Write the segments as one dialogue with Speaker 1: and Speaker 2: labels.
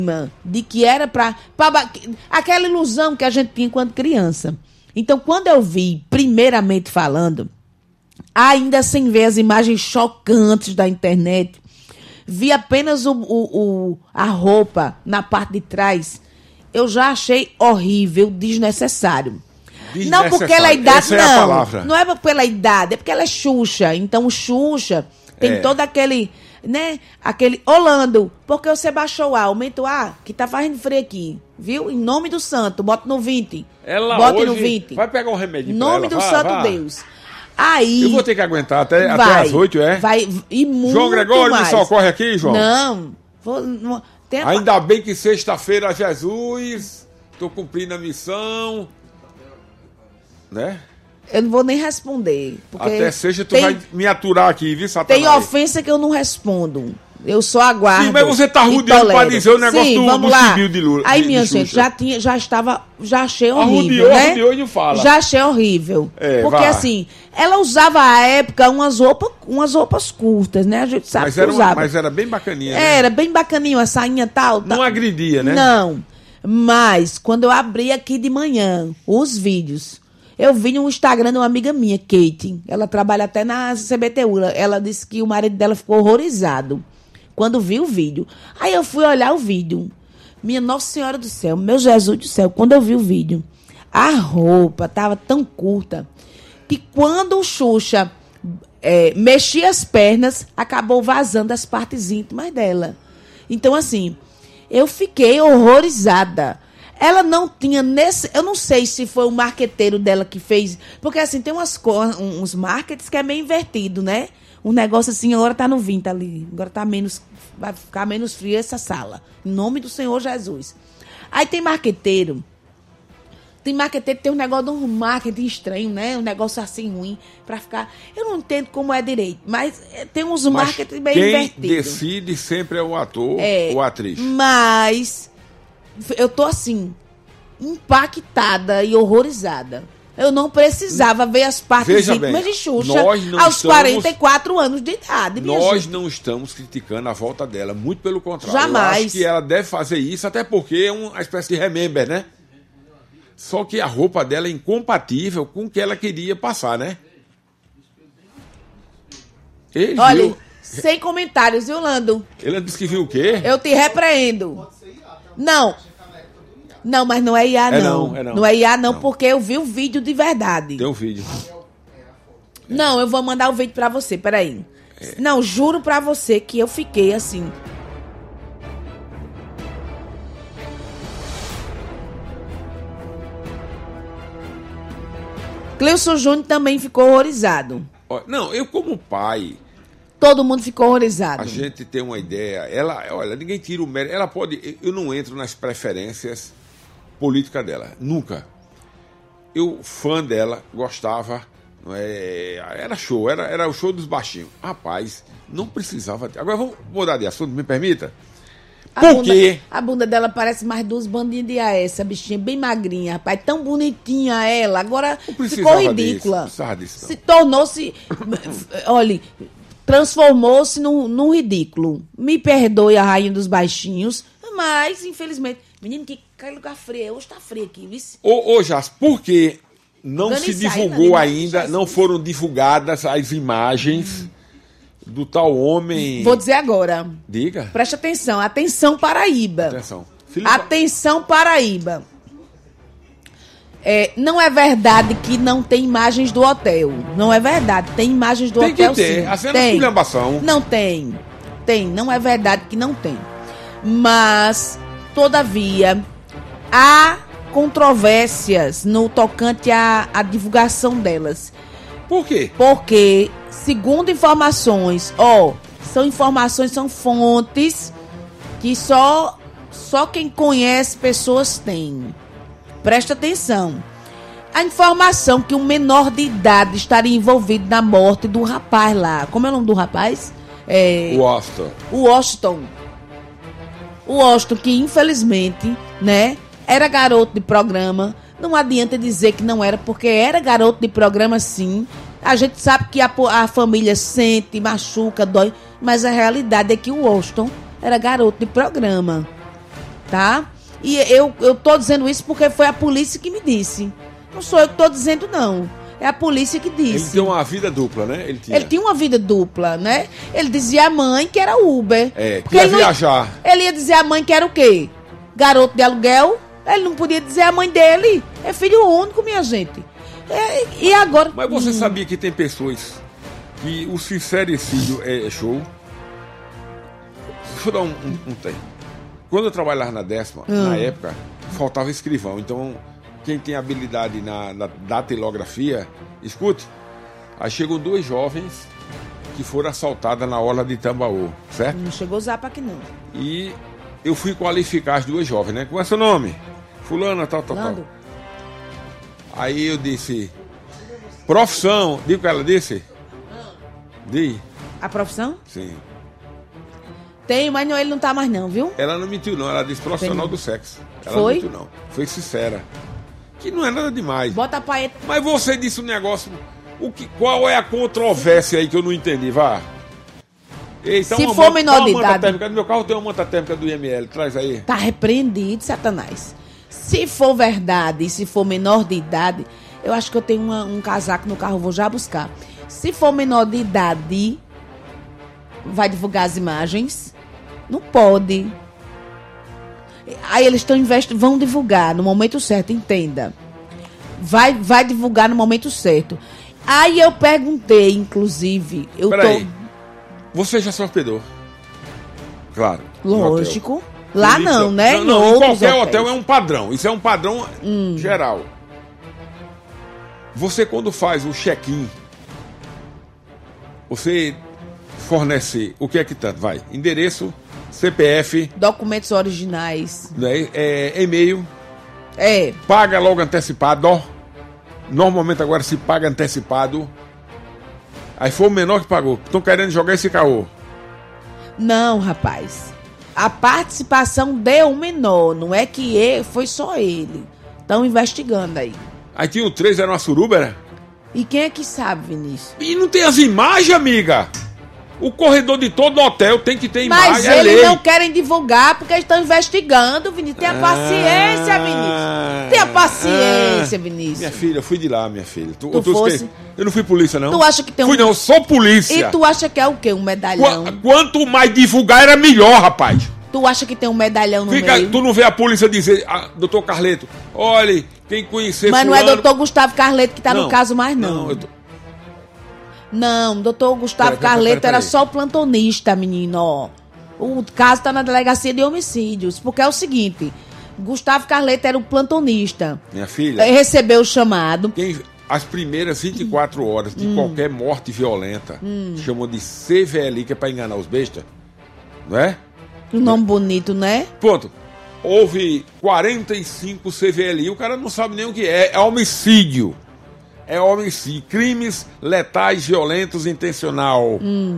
Speaker 1: de que era pra aquela ilusão que a gente tinha quando criança. Então, quando eu vi, primeiramente falando, ainda sem ver as imagens chocantes da internet, vi apenas a roupa na parte de trás, eu já achei horrível, desnecessário. Não porque ela é idade,
Speaker 2: essa é a palavra.
Speaker 1: Não é pela idade, é porque ela é Xuxa. Então, o Xuxa tem todo aquele, né, aquele Orlando, porque você baixou o ar, aumenta o ar, que tá fazendo frio aqui, viu? Em nome do santo, bota no 20.
Speaker 2: Ela
Speaker 1: bota
Speaker 2: hoje
Speaker 1: no 20.
Speaker 2: vai pegar um remédio
Speaker 1: em nome do santo Deus. Aí...
Speaker 2: Eu vou ter que aguentar até as 8,
Speaker 1: Vai, e muito
Speaker 2: João Gregório,
Speaker 1: mais.
Speaker 2: me socorre aqui, João.
Speaker 1: Não.
Speaker 2: Ainda bem que sexta-feira, Jesus, tô cumprindo a missão, né?
Speaker 1: Eu não vou nem responder. Porque
Speaker 2: até sexta tu vai me aturar aqui, viu, Satanás?
Speaker 1: Tem ofensa que eu não respondo. Eu só aguardo.
Speaker 2: Sim, mas você tá rodeando pra dizer o negócio do civil de Lula.
Speaker 1: Aí, minha gente, já achei horrível,
Speaker 2: Arrudeou e não fala.
Speaker 1: Já achei horrível. Porque assim, ela usava à época umas roupas curtas, né? A gente sabe que usava.
Speaker 2: Mas era bem bacaninha, né?
Speaker 1: Era bem bacaninha, a sainha tal.
Speaker 2: Não agredia, né?
Speaker 1: Não. Mas, quando eu abri aqui de manhã os vídeos, eu vi no Instagram de uma amiga minha, Kate. Ela trabalha até na CBTU. Ela disse que o marido dela ficou horrorizado quando viu o vídeo. Aí eu fui olhar o vídeo. Minha Nossa Senhora do Céu, meu Jesus do céu, quando eu vi o vídeo, a roupa estava tão curta que quando o Xuxa mexia as pernas, acabou vazando as partes íntimas dela. Então, assim, eu fiquei horrorizada. Ela não tinha eu não sei se foi o marqueteiro dela que fez, porque assim, tem uns markets que é meio invertido, né? Um negócio assim, agora tá no 20 ali, agora tá vai ficar menos frio essa sala, em nome do Senhor Jesus. Aí tem marqueteiro que tem um negócio de um marketing estranho, né? Um negócio assim ruim, pra ficar... Eu não entendo como é direito, mas tem uns marketing bem invertidos.
Speaker 2: Quem decide sempre é o ator ou a atriz.
Speaker 1: Mas eu tô assim, impactada e horrorizada. Eu não precisava ver as partes íntimas de Xuxa aos 44 anos de idade.
Speaker 2: Nós não estamos criticando a volta dela, muito pelo contrário.
Speaker 1: Jamais.
Speaker 2: Eu acho que ela deve fazer isso, até porque é uma espécie de remember, né? Só que a roupa dela é incompatível com o que ela queria passar, né?
Speaker 1: Olha, sem comentários, viu, Lando?
Speaker 2: Ele disse que viu o quê?
Speaker 1: Eu te repreendo. Não, mas não é IA, não. Não é IA, não, porque eu vi o vídeo de verdade.
Speaker 2: Tem um vídeo.
Speaker 1: Não, eu vou mandar o vídeo pra você, peraí. Não, juro pra você que eu fiquei assim. Cleilson Júnior também ficou horrorizado.
Speaker 2: Não, eu como pai...
Speaker 1: Todo mundo ficou horrorizado.
Speaker 2: A gente tem uma ideia. Olha, ninguém tira o mérito. Ela pode... Eu não entro nas preferências políticas dela. Nunca. Eu, fã dela, gostava. Era show. Era o show dos baixinhos. Rapaz, não precisava... Agora vamos mudar de assunto, me permita? Por quê?
Speaker 1: A bunda dela parece mais duas bandinhas de AS, essa bichinha bem magrinha, rapaz, tão bonitinha ela, agora ficou ridícula.
Speaker 2: Disso,
Speaker 1: se tornou-se, olha, transformou-se num ridículo. Me perdoe a rainha dos baixinhos, mas, infelizmente, menino, que cai lugar frio, hoje tá frio aqui, viu?
Speaker 2: Ô, Jas, por que não se divulgou ainda, não foram divulgadas as imagens do tal homem...
Speaker 1: Vou dizer agora.
Speaker 2: Diga.
Speaker 1: Preste atenção. Atenção, Paraíba.
Speaker 2: Atenção.
Speaker 1: Atenção, Paraíba. Não é verdade que não tem imagens do hotel. Não é verdade. Tem imagens do hotel, sim.
Speaker 2: Tem que ter. A cena de esculhambação.
Speaker 1: Não tem. Tem. Não é verdade que não tem. Mas, todavia, há controvérsias no tocante à divulgação delas.
Speaker 2: Por quê?
Speaker 1: Porque, segundo informações, são fontes que só quem conhece pessoas tem. Presta atenção. A informação que um menor de idade estaria envolvido na morte do rapaz lá. Como é o nome do rapaz? Washington. O Washington, que infelizmente, né, era garoto de programa. Não adianta dizer que não era, porque era garoto de programa, sim. A gente sabe que a família sente, machuca, dói, mas a realidade é que o Washington era garoto de programa. tá? E eu tô dizendo isso porque foi a polícia que me disse. Não sou eu que tô dizendo, não. É a polícia que disse.
Speaker 2: Ele tinha uma vida dupla, né?
Speaker 1: Ele tinha uma vida dupla, né? Ele dizia à mãe que era Uber.
Speaker 2: Que ia viajar.
Speaker 1: Ele ia dizer à mãe que era o quê? Garoto de aluguel. Ele não podia dizer à mãe dele. É filho único, minha gente. E agora...
Speaker 2: Mas você sabia que tem pessoas que o sincericídio é show? Deixa eu dar um tempo. Quando eu trabalhava na 10ª, na época, faltava escrivão. Então, quem tem habilidade na datilografia, escute. Aí chegam 2 jovens que foram assaltadas na orla de Tambaú, certo?
Speaker 1: Não chegou a zapa aqui, não.
Speaker 2: E eu fui qualificar as 2 jovens, né? Qual é seu nome? Fulana, tal. Aí eu disse, profissão, diga o que ela disse? Diz.
Speaker 1: A profissão?
Speaker 2: Sim.
Speaker 1: Tem, mas não, ele não tá mais não, viu?
Speaker 2: Ela não mentiu não, ela disse profissional do sexo. Ela
Speaker 1: Foi?
Speaker 2: não mentiu não, foi sincera. Que não é nada demais.
Speaker 1: Bota a paeta.
Speaker 2: Mas você disse um negócio, qual é a controvérsia aí que eu não entendi, vá? Eita,
Speaker 1: Se for menor de idade...
Speaker 2: No meu carro tem uma manta térmica do IML, traz aí.
Speaker 1: Tá repreendido, Satanás. Se for verdade, se for menor de idade, eu acho que eu tenho um casaco no carro, vou já buscar. Se for menor de idade, vai divulgar as imagens? Não pode. Aí eles vão divulgar no momento certo, entenda. Vai divulgar no momento certo. Aí eu perguntei, inclusive...
Speaker 2: Peraí, você já se hospedou? Claro.
Speaker 1: Lógico. Lá não, né?
Speaker 2: Não, em qualquer hotel é um padrão. Isso é um padrão geral. Você, quando faz o check-in, você fornece o que é que tanto? Vai, endereço, CPF...
Speaker 1: Documentos originais.
Speaker 2: Né, e-mail.
Speaker 1: É.
Speaker 2: Paga logo antecipado, ó. Normalmente agora se paga antecipado. Aí foi o menor que pagou. Estão querendo jogar esse caô.
Speaker 1: Não, rapaz. A participação de um menor. Não é que foi só ele. Estão investigando aí.
Speaker 2: Aí tinha o 3, era uma suruba, era?
Speaker 1: E quem é que sabe, Vinícius?
Speaker 2: E não tem as imagens, amiga? O corredor de todo hotel tem que ter imagem.
Speaker 1: Mas eles não querem divulgar porque eles estão investigando, Vinícius. Tenha paciência, Vinícius. Tenha paciência, Vinícius.
Speaker 2: Minha filha, eu fui de lá, minha filha. Eu não fui polícia, não.
Speaker 1: Tu acha que tem
Speaker 2: Fui não, sou polícia.
Speaker 1: E tu acha que é o quê? Um medalhão?
Speaker 2: Quanto mais divulgar era melhor, rapaz.
Speaker 1: Tu acha que tem um medalhão no meio?
Speaker 2: Tu não vê a polícia dizer, doutor Carleto, olha, quem conhecer
Speaker 1: Mas
Speaker 2: fulano...
Speaker 1: não é doutor Gustavo Carleto que tá no caso mais, não.
Speaker 2: Não,
Speaker 1: Não, doutor Gustavo Carleto era só o plantonista, menino, ó. O caso tá na delegacia de homicídios. Porque é o seguinte, Gustavo Carleto era o plantonista.
Speaker 2: Minha filha...
Speaker 1: Recebeu o chamado.
Speaker 2: As primeiras 24 horas de qualquer morte violenta, chamam de CVLI, que é pra enganar os bestas, não é?
Speaker 1: Um nome bonito, né?
Speaker 2: Ponto. Houve 45 CVLI, o cara não sabe nem o que é. É homicídio. É homicídio. Crimes letais, violentos, intencional.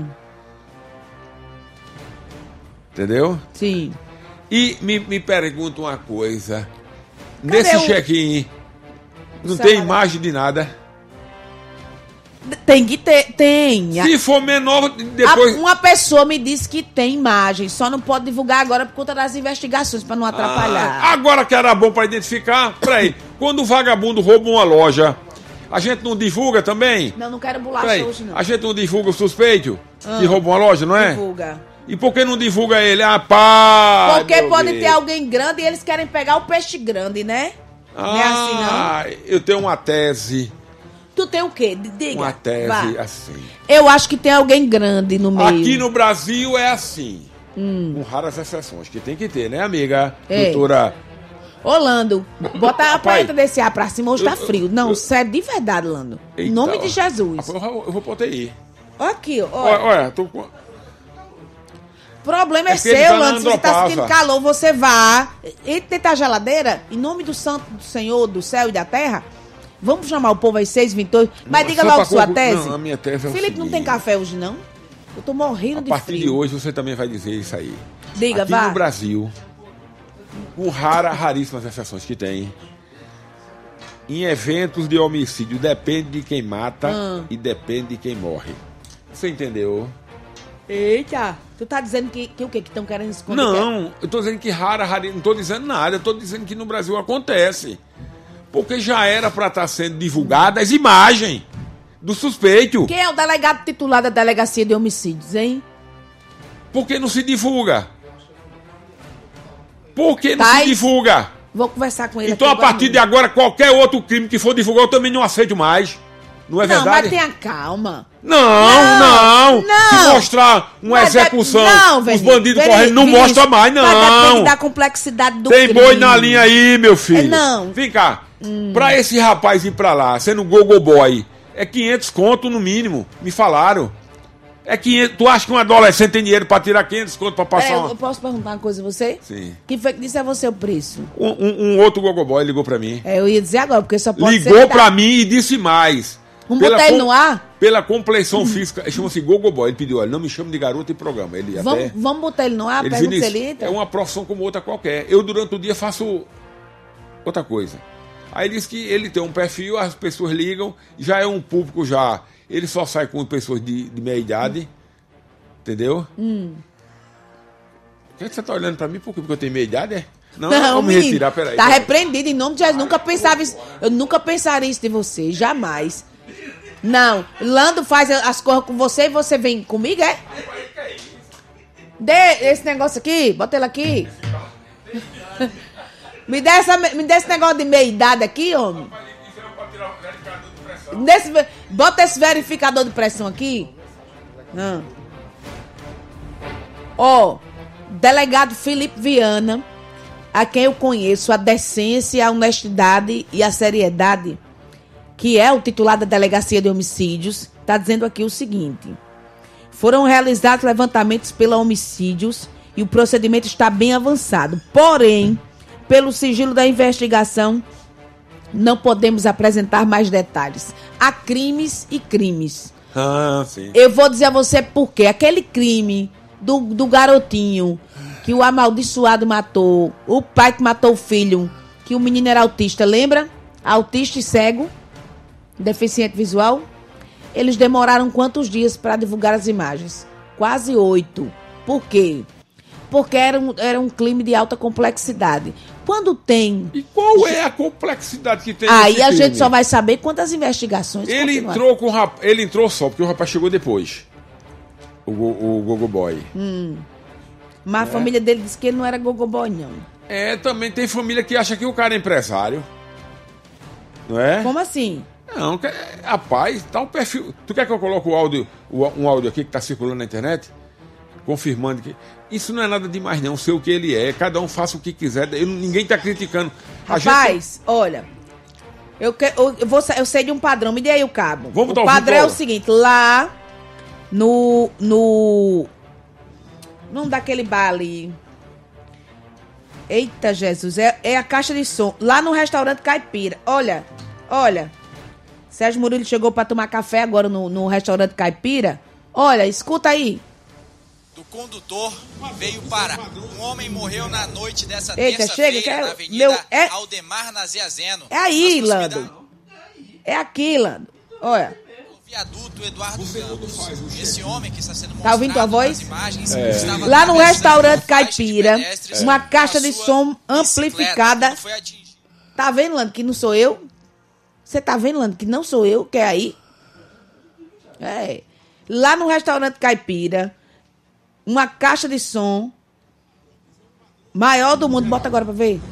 Speaker 2: Entendeu?
Speaker 1: Sim.
Speaker 2: E me pergunta uma coisa. Nesse check-in, não tem imagem de nada?
Speaker 1: Tem que ter, tem.
Speaker 2: Se for menor, depois...
Speaker 1: Uma pessoa me disse que tem imagem, só não pode divulgar agora por conta das investigações, pra não atrapalhar.
Speaker 2: Agora que era bom pra identificar, peraí, quando o vagabundo rouba uma loja, a gente não divulga também?
Speaker 1: Não quero bolacha hoje, não.
Speaker 2: A gente não divulga o suspeito que rouba uma loja, não é?
Speaker 1: Divulga.
Speaker 2: E por que não divulga ele? Pá!
Speaker 1: Porque pode ter alguém grande e eles querem pegar o peixe grande, né? Não é assim, não?
Speaker 2: Eu tenho uma tese.
Speaker 1: Tu tem o quê? Diga.
Speaker 2: Uma tese assim.
Speaker 1: Eu acho que tem alguém grande no meio.
Speaker 2: Aqui no Brasil é assim. Com raras exceções, que tem que ter, né, amiga? Doutora...
Speaker 1: Ô, Lando, bota a paleta desse ar pra cima, hoje tá frio. Não, sério, de verdade, Lando. Em nome de Jesus.
Speaker 2: Eu vou botar aí.
Speaker 1: Aqui, ó.
Speaker 2: Olha, tô com...
Speaker 1: O problema é seu, Lando. Se você tá sentindo calor, você vá. E tentar a geladeira, em nome do Santo do Senhor, do céu e da terra. Vamos chamar o povo às 6h28. Mas diga logo sua tese.
Speaker 2: Não, a minha tese é o
Speaker 1: Felipe,
Speaker 2: seguinte.
Speaker 1: não tem café hoje, não? Eu tô morrendo de frio.
Speaker 2: A partir de hoje você também vai dizer isso aí.
Speaker 1: Diga, vá.
Speaker 2: Aqui no Brasil, com raríssimas exceções que tem, em eventos de homicídio, depende de quem mata e depende de quem morre. Você entendeu?
Speaker 1: Eita, tu tá dizendo que o quê? Que estão querendo esconder?
Speaker 2: Não, eu tô dizendo que rara, não tô dizendo nada, eu tô dizendo que no Brasil acontece. Porque já era para estar sendo divulgadas as imagens do suspeito.
Speaker 1: Quem é o delegado titular da Delegacia de Homicídios, hein?
Speaker 2: Por que não se divulga? Por que não se divulga?
Speaker 1: Vou conversar com ele.
Speaker 2: Então, a partir de agora, qualquer outro crime que for divulgar, eu também não aceito mais. Não é verdade?
Speaker 1: Não, mas tenha calma.
Speaker 2: Não. Se mostrar uma execução, os bandidos correndo, não mostra mais, não.
Speaker 1: Mas depende da complexidade do crime.
Speaker 2: Tem boi na linha aí, meu filho.
Speaker 1: Não.
Speaker 2: Vem cá. Pra esse rapaz ir pra lá, sendo gogo boy, é 500 conto no mínimo. Me falaram. É 500. Tu acha que um adolescente tem dinheiro pra tirar 500 conto pra passar
Speaker 1: Eu posso perguntar uma coisa a você?
Speaker 2: Sim.
Speaker 1: Quem foi que disse a você o preço?
Speaker 2: Um outro gogo boy ligou pra mim.
Speaker 1: Eu ia dizer agora, porque só pode ser...
Speaker 2: Ligou pra mim e disse mais.
Speaker 1: Vamos botar ele no ar?
Speaker 2: Pela complexão física, chama-se Gogo Boy. Ele pediu, olha, não me chame de garoto em programa. Ele
Speaker 1: vamos botar ele no ar?
Speaker 2: Pergunta se ele entra. É uma profissão como outra qualquer. Eu, durante o dia, faço outra coisa. Aí ele disse que ele tem um perfil, as pessoas ligam, já é um público já. Ele só sai com pessoas de meia idade. Entendeu? Por que você tá olhando pra mim? Por quê? Porque eu tenho meia idade, é? Não, vamos me retirar, peraí.
Speaker 1: Tá repreendido em nome de Jesus. Eu nunca pensaria isso de você, jamais. Não, Lando faz as coisas com você e você vem comigo, é? Dê esse negócio aqui, bota ele aqui. me dê esse negócio de meia idade aqui, homem. Bota esse verificador de pressão aqui. Delegado Felipe Viana, a quem eu conheço a decência, a honestidade e a seriedade, que é o titular da Delegacia de Homicídios, está dizendo aqui o seguinte: foram realizados levantamentos pela Homicídios e o procedimento está bem avançado. Porém, pelo sigilo da investigação, não podemos apresentar mais detalhes. Há crimes e crimes.
Speaker 2: Sim.
Speaker 1: Eu vou dizer a você por quê. Aquele crime do garotinho que o amaldiçoado matou, o pai que matou o filho, que o menino era autista, lembra? Autista e cego, deficiente visual. Eles demoraram quantos dias para divulgar as imagens? Quase 8. Por quê? Porque era um crime de alta complexidade. Quando tem...
Speaker 2: E qual é a complexidade que tem
Speaker 1: aí a gente só vai saber quantas investigações
Speaker 2: ele entrou só, porque o rapaz chegou depois. O Gogo Boy.
Speaker 1: Mas a família dele disse que ele não era Gogo Boy, não.
Speaker 2: Também tem família que acha que o cara é empresário. Não é?
Speaker 1: Como assim?
Speaker 2: Não, rapaz, tá um perfil... Tu quer que eu coloque um áudio aqui que tá circulando na internet? Confirmando que... Isso não é nada demais, não. Sei o que ele é. Cada um faça o que quiser. Ninguém tá criticando.
Speaker 1: Rapaz, olha... Eu sei de um padrão. Me dê aí o cabo.
Speaker 2: Vamos
Speaker 1: o padrão é o seguinte. Lá... No daquele bar ali. Eita, Jesus. É a caixa de som. Lá no restaurante Caipira. Olha. Sérgio Murilo chegou pra tomar café agora no restaurante Caipira. Olha, escuta aí.
Speaker 3: Do condutor veio para. Um homem morreu na noite dessa terça-feira na Avenida Aldemar Naziazeno.
Speaker 1: É aí, Lando. É aqui, Lando. Olha.
Speaker 3: Viaduto Eduardo Campos. Esse homem que está sendo mostrado
Speaker 1: tá ouvindo tua voz?
Speaker 3: Imagens,
Speaker 1: lá no restaurante Caipira, uma caixa de som amplificada. Tá vendo, Lando, que não sou eu? Você tá vendo, Lando, que não sou eu, que é aí? Lá no restaurante Caipira, uma caixa de som maior do mundo. Bota agora pra ver.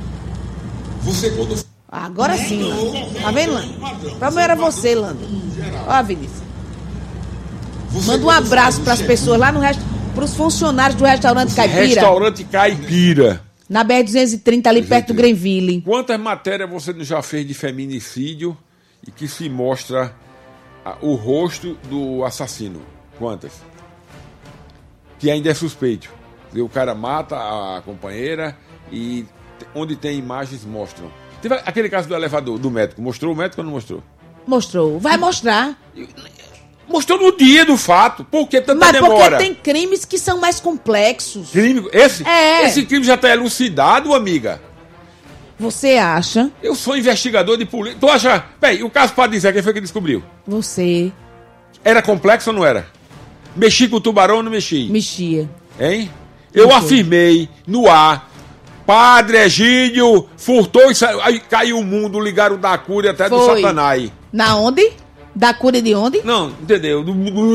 Speaker 1: Agora sim, Lando. Tá vendo, Lando? Pra mim era você, Lando. Ó, Vinícius. Manda um abraço pras pessoas lá pros funcionários do restaurante Caipira.
Speaker 2: Restaurante Caipira.
Speaker 1: Na BR-230, ali perto do Greenville.
Speaker 2: Quantas matérias você já fez de feminicídio e que se mostra o rosto do assassino? Quantas? Que ainda é suspeito. O cara mata a companheira e onde tem imagens mostram. Teve aquele caso do elevador, do médico. Mostrou o médico ou não mostrou?
Speaker 1: Mostrou. Vai mostrar.
Speaker 2: Mostrou no dia do fato. Por que tanta demora?
Speaker 1: Mas porque tem crimes que são mais complexos.
Speaker 2: Crime? Esse crime já está elucidado, amiga.
Speaker 1: Você acha?
Speaker 2: Eu sou investigador de polícia. Tu acha... Peraí, o caso para dizer quem foi que descobriu?
Speaker 1: Você.
Speaker 2: Era complexo ou não era? Mexi com o tubarão ou não mexi?
Speaker 1: Mexia.
Speaker 2: Hein? Eu afirmei no ar, Padre Egídio furtou e saiu, aí caiu o mundo, ligaram da cúria até do Satanás.
Speaker 1: Na onde? Da cúria de onde?
Speaker 2: Não, entendeu?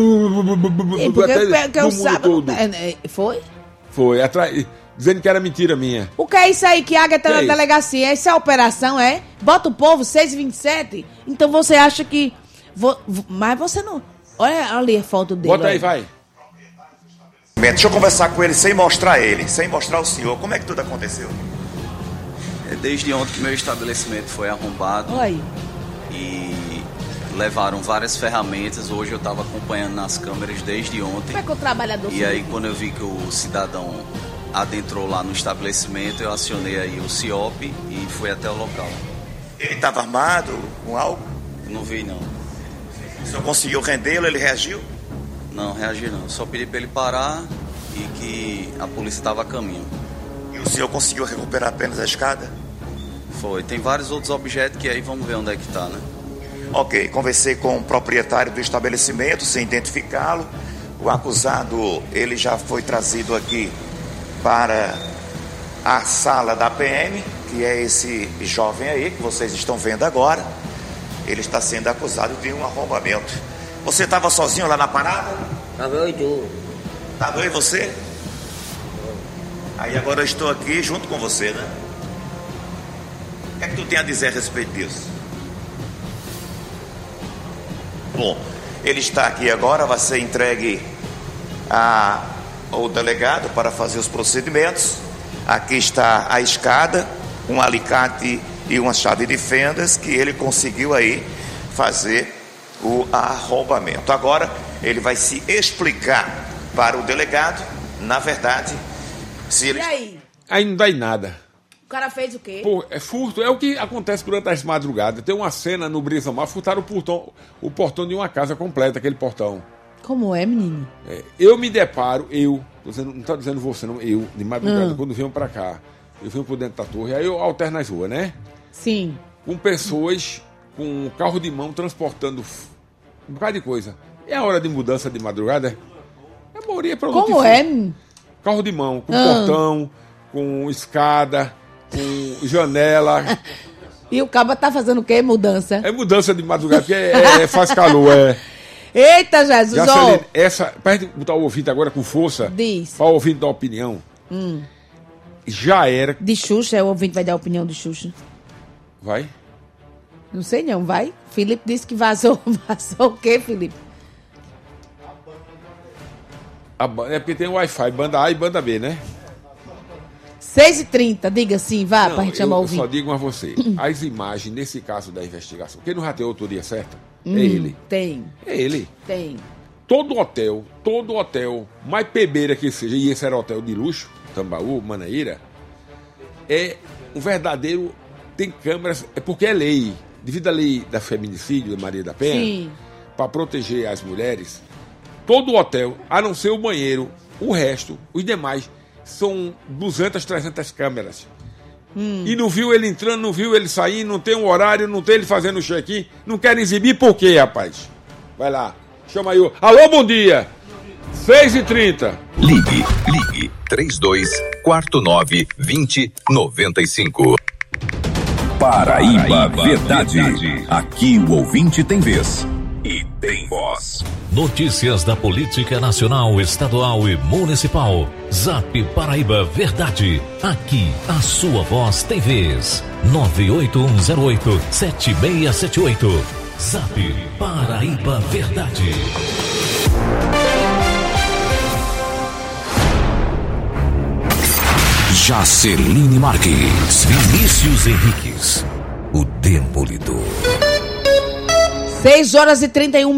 Speaker 1: Porque eu sábado... Foi?
Speaker 2: Foi, atrás, dizendo que era mentira minha.
Speaker 1: O que é isso aí que Águia tá na delegacia? Essa é a operação, é? Bota o povo, 6h27. Então você acha que... Mas você não... Olha ali a foto dele.
Speaker 2: Bota aí, vai.
Speaker 4: Deixa eu conversar com ele sem mostrar o senhor. Como é que tudo aconteceu?
Speaker 5: Desde ontem que meu estabelecimento foi arrombado.
Speaker 1: Oi.
Speaker 5: E levaram várias ferramentas. Hoje eu estava acompanhando nas câmeras desde ontem.
Speaker 1: Como é que o trabalhador...
Speaker 5: E aí quando eu vi que o cidadão adentrou lá no estabelecimento, eu acionei aí o CIOP e fui até o local.
Speaker 4: Ele estava armado com algo?
Speaker 5: Não vi, não.
Speaker 4: O senhor conseguiu rendê-lo? Ele reagiu?
Speaker 5: Não, reagi não. Só pedi para ele parar e que a polícia estava a caminho.
Speaker 4: E o senhor conseguiu recuperar apenas a escada?
Speaker 5: Foi. Tem vários outros objetos que aí vamos ver onde é que tá, né?
Speaker 4: Ok. Conversei com o proprietário do estabelecimento, sem identificá-lo. O acusado, ele já foi trazido aqui para a sala da PM, que é esse jovem aí, que vocês estão vendo agora. Ele está sendo acusado de um arrombamento. Você estava sozinho lá na parada?
Speaker 6: Estava eu e tu.
Speaker 4: Estava eu e você? Aí agora eu estou aqui junto com você, né? O que é que tu tem a dizer a respeito disso? Bom, ele está aqui agora, vai ser entregue ao delegado para fazer os procedimentos. Aqui está a escada, um alicate e uma chave de fendas que ele conseguiu aí fazer o arrombamento. Agora ele vai se explicar para o delegado, na verdade, se ele...
Speaker 1: E aí?
Speaker 2: Aí não dá em nada.
Speaker 1: O cara fez o quê?
Speaker 2: Pô, é furto, é o que acontece durante as madrugadas. Tem uma cena no Brisa Mar, furtaram o portão de uma casa completa, aquele portão.
Speaker 1: Como é, menino?
Speaker 2: Eu me deparo, não estou dizendo você, não, eu, de madrugada, quando venho pra cá, eu venho por dentro da torre, aí eu alterno as ruas, né?
Speaker 1: Sim.
Speaker 2: Com pessoas com carro de mão transportando um bocado de coisa. É a hora de mudança de madrugada? A maioria é produto.
Speaker 1: Como é?
Speaker 2: Carro de mão, com portão, com escada, com janela.
Speaker 1: E o cabo tá fazendo o quê? Mudança?
Speaker 2: É mudança de madrugada, porque faz calor,
Speaker 1: Eita, Jesus, ó.
Speaker 2: Essa, pra gente botar o ouvinte agora com força,
Speaker 1: diz.
Speaker 2: Para o ouvinte dar opinião, já era...
Speaker 1: De Xuxa, o ouvinte vai dar a opinião de Xuxa.
Speaker 2: Vai?
Speaker 1: Não sei não, vai? Felipe disse que vazou. Vazou o quê, Felipe?
Speaker 2: É porque tem Wi-Fi, banda A e banda B, né?
Speaker 1: 6h30, diga sim, vá, pra gente chamar o
Speaker 2: Eu
Speaker 1: ouvinte.
Speaker 2: só digo a você, as imagens, nesse caso da investigação, quem não já tem a autoria certa, é ele.
Speaker 1: Tem.
Speaker 2: É ele.
Speaker 1: Tem.
Speaker 2: Todo hotel, mais pebeira que seja, e esse era hotel de luxo, Tambaú, Manaíra, é um verdadeiro, tem câmeras, é porque é lei, devido à lei da feminicídio, da Maria da Penha, para proteger as mulheres, todo hotel, a não ser o banheiro, o resto, os demais, são 200, 300 câmeras. E não viu ele entrando, não viu ele saindo, não tem um horário, não tem ele fazendo check-in. Não querem exibir por quê, rapaz? Vai lá, chama aí o... Alô, bom dia! 6h30.
Speaker 7: Ligue 3249-2095. Paraíba Verdade. Aqui o ouvinte tem vez e tem voz.
Speaker 8: Notícias da política nacional, estadual e municipal. Zap Paraíba Verdade. Aqui a sua voz tem vez. 98108-7678. Zap Paraíba Verdade. Jaceline Marques. Vinícius Henriques. O Demolidor.
Speaker 1: 6h31,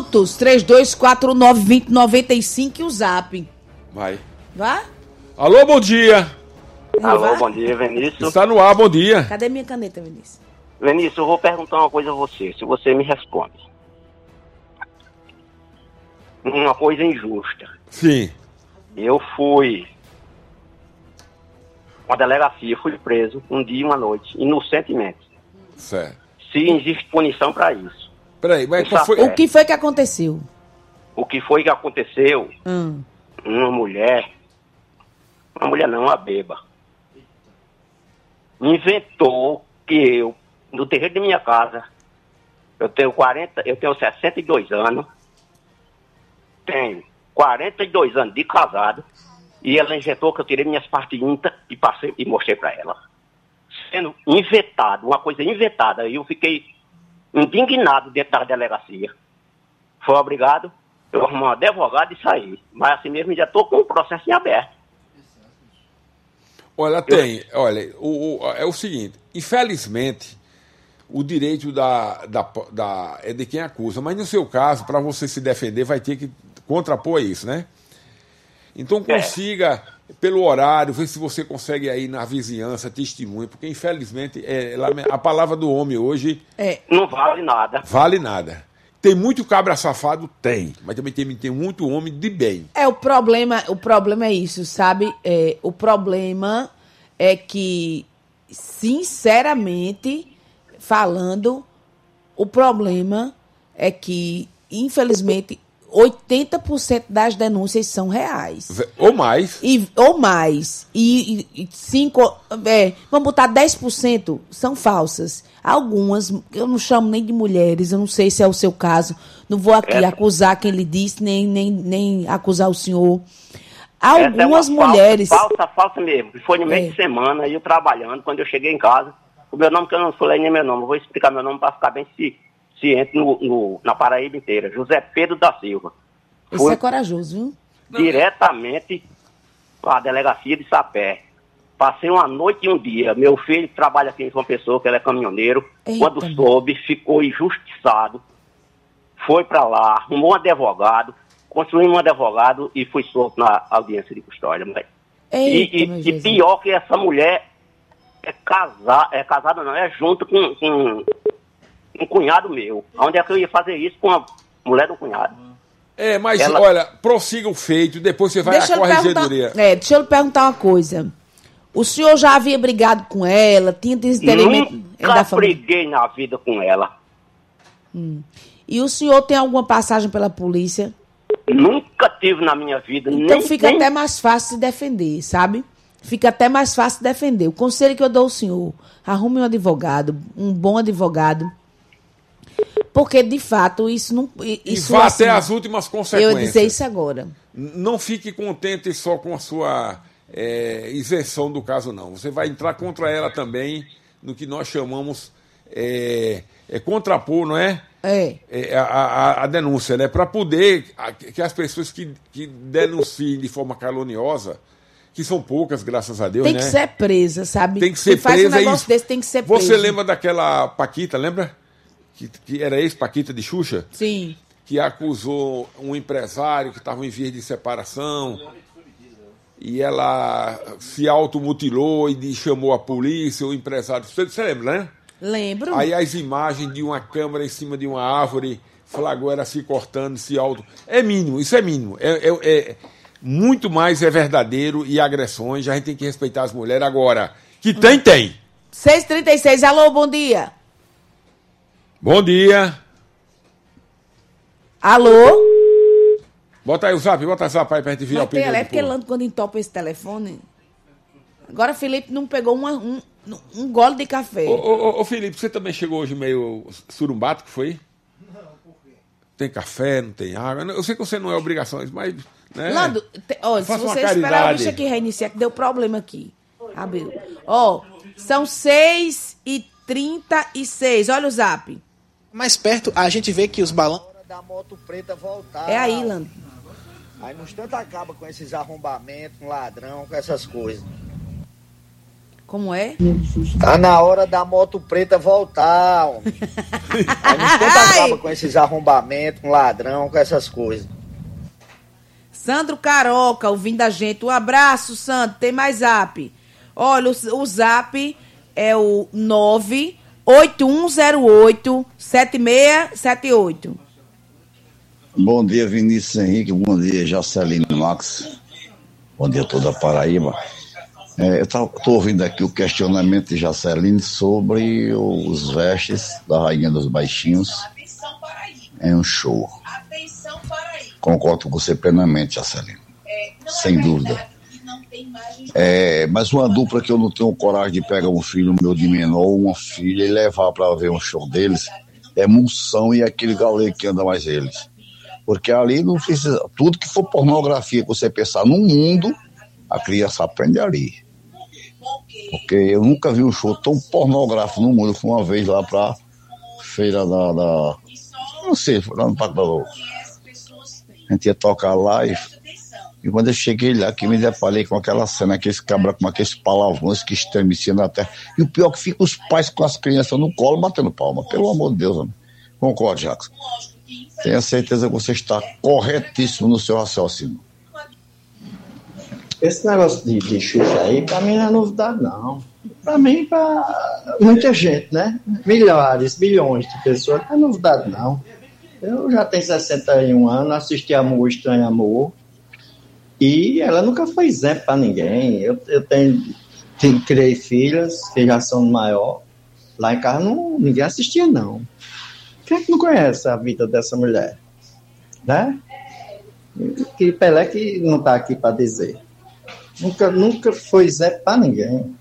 Speaker 1: 3249-2095 e o Zap.
Speaker 2: Vai.
Speaker 1: Vá?
Speaker 2: Alô, bom dia.
Speaker 9: Alô, bom dia, Vinícius.
Speaker 2: Está no ar, bom dia.
Speaker 1: Cadê minha caneta, Vinícius?
Speaker 9: Vinícius, eu vou perguntar uma coisa a você, se você me responde. Uma coisa injusta.
Speaker 2: Sim.
Speaker 9: Eu fui uma delegacia, fui preso um dia e uma noite, inocentemente.
Speaker 2: Certo.
Speaker 9: Se existe punição para isso.
Speaker 2: Peraí, mas qual foi...
Speaker 1: O que foi que aconteceu?
Speaker 9: o que foi que aconteceu? Uma mulher não, uma beba, inventou que eu, no terreiro de minha casa, eu tenho 62 anos, tenho 42 anos de casado, e ela inventou que eu tirei minhas partes íntimas e passei e mostrei para ela. Sendo inventado, uma coisa inventada, e eu fiquei indignado dentro da delegacia. Foi obrigado, eu arrumei um advogado e saí. Mas assim mesmo já estou com o processo em aberto.
Speaker 2: Olha, é o seguinte, infelizmente, o direito é de quem acusa, mas no seu caso, para você se defender, vai ter que contrapor isso, né? Então consiga, pelo horário, ver se você consegue aí na vizinhança, testemunha, porque infelizmente a palavra do homem hoje...
Speaker 9: Não vale nada.
Speaker 2: Vale nada. Tem muito cabra safado? Tem. Mas também tem muito homem de bem.
Speaker 1: O problema é isso, sabe? O problema é que, sinceramente falando, o problema é que, infelizmente, 80% das denúncias são reais.
Speaker 2: Ou mais.
Speaker 1: Vamos botar 10% são falsas. Algumas, eu não chamo nem de mulheres, eu não sei se é o seu caso. Não vou aqui acusar quem lhe disse, nem acusar o senhor. Algumas mulheres...
Speaker 9: Falsa mesmo. Foi no meio de semana, eu trabalhando, quando eu cheguei em casa, o meu nome, que eu não falei nem meu nome, eu vou explicar meu nome para ficar bem ciente na Paraíba inteira. José Pedro da Silva.
Speaker 1: Isso é corajoso, viu?
Speaker 9: Diretamente para a delegacia de Sapé. Passei uma noite e um dia. Meu filho trabalha aqui em João Pessoa, que ele é caminhoneiro. Quando soube, ficou injustiçado. Foi para lá, arrumou um advogado, construiu um advogado e foi solto na audiência de custódia. E pior que essa mulher é casada não, é junto com um cunhado meu. Onde é que eu ia fazer isso com a mulher do cunhado?
Speaker 2: Mas olha, prossiga o feito, depois você vai à corregedoria.
Speaker 1: Deixa eu lhe perguntar uma coisa. O senhor já havia brigado com ela? Tinha desentendimento?
Speaker 9: Nunca briguei na vida com ela.
Speaker 1: E o senhor tem alguma passagem pela polícia?
Speaker 9: Nunca tive na minha vida.
Speaker 1: Então fica até mais fácil de defender, sabe? Fica até mais fácil de defender. O conselho que eu dou ao senhor, arrume um advogado, um bom advogado, porque, de fato, isso não... Isso
Speaker 2: vá até as últimas consequências.
Speaker 1: Eu ia dizer isso agora.
Speaker 2: Não fique contente só com a sua isenção do caso, não. Você vai entrar contra ela também no que nós chamamos contrapor, não é? A denúncia, né? Para poder que as pessoas que denunciem de forma caluniosa, que são poucas, graças a Deus,
Speaker 1: tem que ser presa, sabe?
Speaker 2: Tem que ser presa.
Speaker 1: Faz um negócio desse, tem que ser presa.
Speaker 2: Você lembra daquela Paquita, lembra? Que era ex-Paquita de Xuxa?
Speaker 1: Sim.
Speaker 2: Que acusou um empresário que estava em vias de separação e ela se automutilou e chamou a polícia, o empresário... Você lembra, né?
Speaker 1: Lembro.
Speaker 2: Aí as imagens de uma câmera em cima de uma árvore, flagrou ela se cortando, se auto... É mínimo, isso é mínimo. Muito mais é verdadeiro e agressões, a gente tem que respeitar as mulheres. Agora, que tem.
Speaker 1: 6h36, alô, bom dia.
Speaker 2: Bom dia.
Speaker 1: Alô?
Speaker 2: Bota aí o zap aí pra gente ver a opinião do povo.
Speaker 1: Porque quando entopa esse telefone... Agora Felipe não pegou um gole de café.
Speaker 2: Ô Felipe, você também chegou hoje meio surumbato, que foi? Não, por quê? Tem café, não tem água. Eu sei que você não é obrigação, mas... Né?
Speaker 1: Lando, se você esperar a lista que reiniciar, que deu problema aqui. Abriu. São 6h36. Olha o zap.
Speaker 6: Mais perto, a gente vê que os balões...
Speaker 10: da moto preta voltar.
Speaker 1: É aí, Lando.
Speaker 10: Aí no instante acaba com esses arrombamentos, com ladrão, com essas coisas.
Speaker 1: Como é?
Speaker 10: Tá na hora da moto preta voltar, homem. Aí no instante acaba com esses arrombamentos, com ladrão, com essas coisas.
Speaker 1: Sandro Caroca, ouvindo a gente. Um abraço, Sandro. Tem mais zap. Olha, o zap é o 98108-7678.
Speaker 11: Bom dia, Vinícius Henrique. Bom dia, Jaceline Max. Bom dia a toda a Paraíba. Eu estou ouvindo aqui o questionamento de Jaceline sobre os vestes da Rainha dos Baixinhos em um show.
Speaker 12: Atenção, Paraíba.
Speaker 11: Concordo com você plenamente, Jacelino. Sem dúvida. Mas uma dupla que eu não tenho coragem de pegar um filho meu de menor ou uma filha e levar para ver um show deles é Munção e aquele galego que anda mais eles. Porque ali não precisa. Tudo que for pornografia que você pensar no mundo, a criança aprende ali. Porque eu nunca vi um show tão pornográfico no mundo. Eu fui uma vez lá pra feira da não sei, foi lá no Parque da Lua. A gente ia tocar lá e quando eu cheguei lá, que me deparei com aquela cena, aqueles cabras com aqueles palavrões que estremeciam na terra. E o pior que fica os pais com as crianças no colo batendo palma. Pelo amor de Deus, homem. Concorde, Jackson. Tenha certeza que você está corretíssimo no seu raciocínio.
Speaker 12: Esse negócio de Xuxa aí, pra mim não é novidade, não. Pra mim, pra muita gente, né? Milhares, bilhões de pessoas, não é novidade, não. Eu já tenho 61 anos, assisti Amor, Estranho Amor, e ela nunca foi exemplo pra ninguém. Eu tenho 3 filhas, que já são maior. Lá em casa ninguém assistia, não. Quem é que não conhece a vida dessa mulher? Né? Que Pelé que não tá aqui pra dizer. Nunca foi exemplo pra ninguém.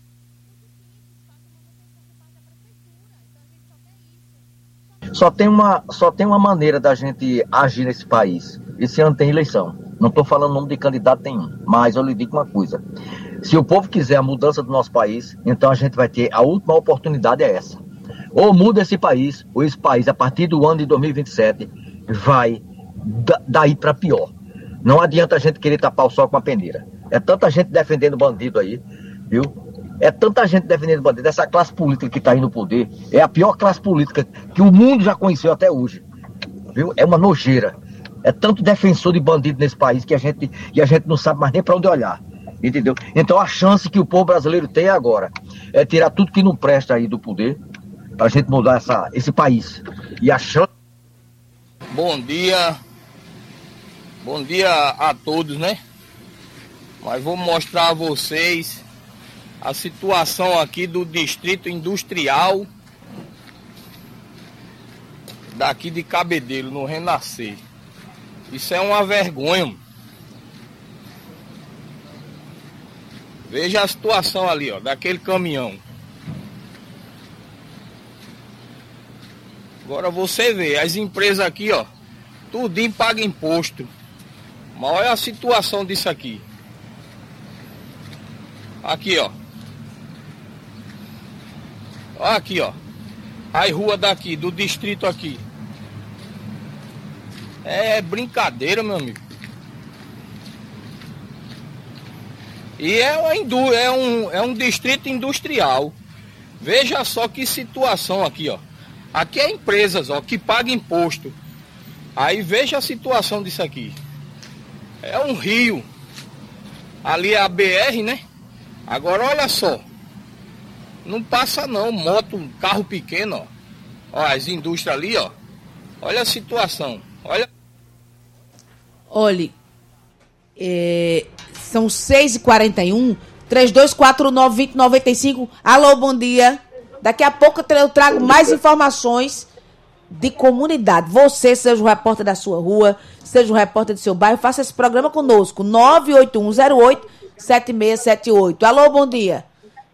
Speaker 13: Só tem uma maneira da gente agir nesse país. Esse ano tem eleição. Não estou falando o nome de candidato nenhum, mas eu lhe digo uma coisa. Se o povo quiser a mudança do nosso país, então a gente vai ter, a última oportunidade é essa. Ou muda esse país, ou esse país, a partir do ano de 2027, vai daí para pior. Não adianta a gente querer tapar o sol com a peneira. É tanta gente defendendo bandido aí, viu? É tanta gente defendendo bandido. Essa classe política que está aí no poder é a pior classe política que o mundo já conheceu até hoje, viu? É uma nojeira. É tanto defensor de bandido nesse país que a gente não sabe mais nem para onde olhar, entendeu? Então a chance que o povo brasileiro tem agora é tirar tudo que não presta aí do poder para a gente mudar esse país. E a chance...
Speaker 14: Bom dia a todos, né? Mas vou mostrar a vocês a situação aqui do Distrito Industrial daqui de Cabedelo, no Renascer. Isso é uma vergonha. Veja a situação ali, ó, daquele caminhão. Agora você vê, as empresas aqui, ó, tudinho paga imposto. Mas olha a situação disso aqui. Aqui, ó. Olha aqui, ó. As ruas daqui, do distrito aqui. É brincadeira, meu amigo. E é um distrito industrial. Veja só que situação aqui, ó. Aqui é empresas, ó, que pagam imposto. Aí veja a situação disso aqui. É um rio. Ali é a BR, né? Agora olha só. Não passa não, moto, carro pequeno, ó. Ó, as indústrias ali, ó. Olha a situação.
Speaker 1: Olhe, são 6h41, 3249-2095. Alô, bom dia. Daqui a pouco eu trago mais informações de comunidade. Você, seja o repórter da sua rua, seja o repórter do seu bairro, faça esse programa conosco. 98108-7678. Alô, bom dia.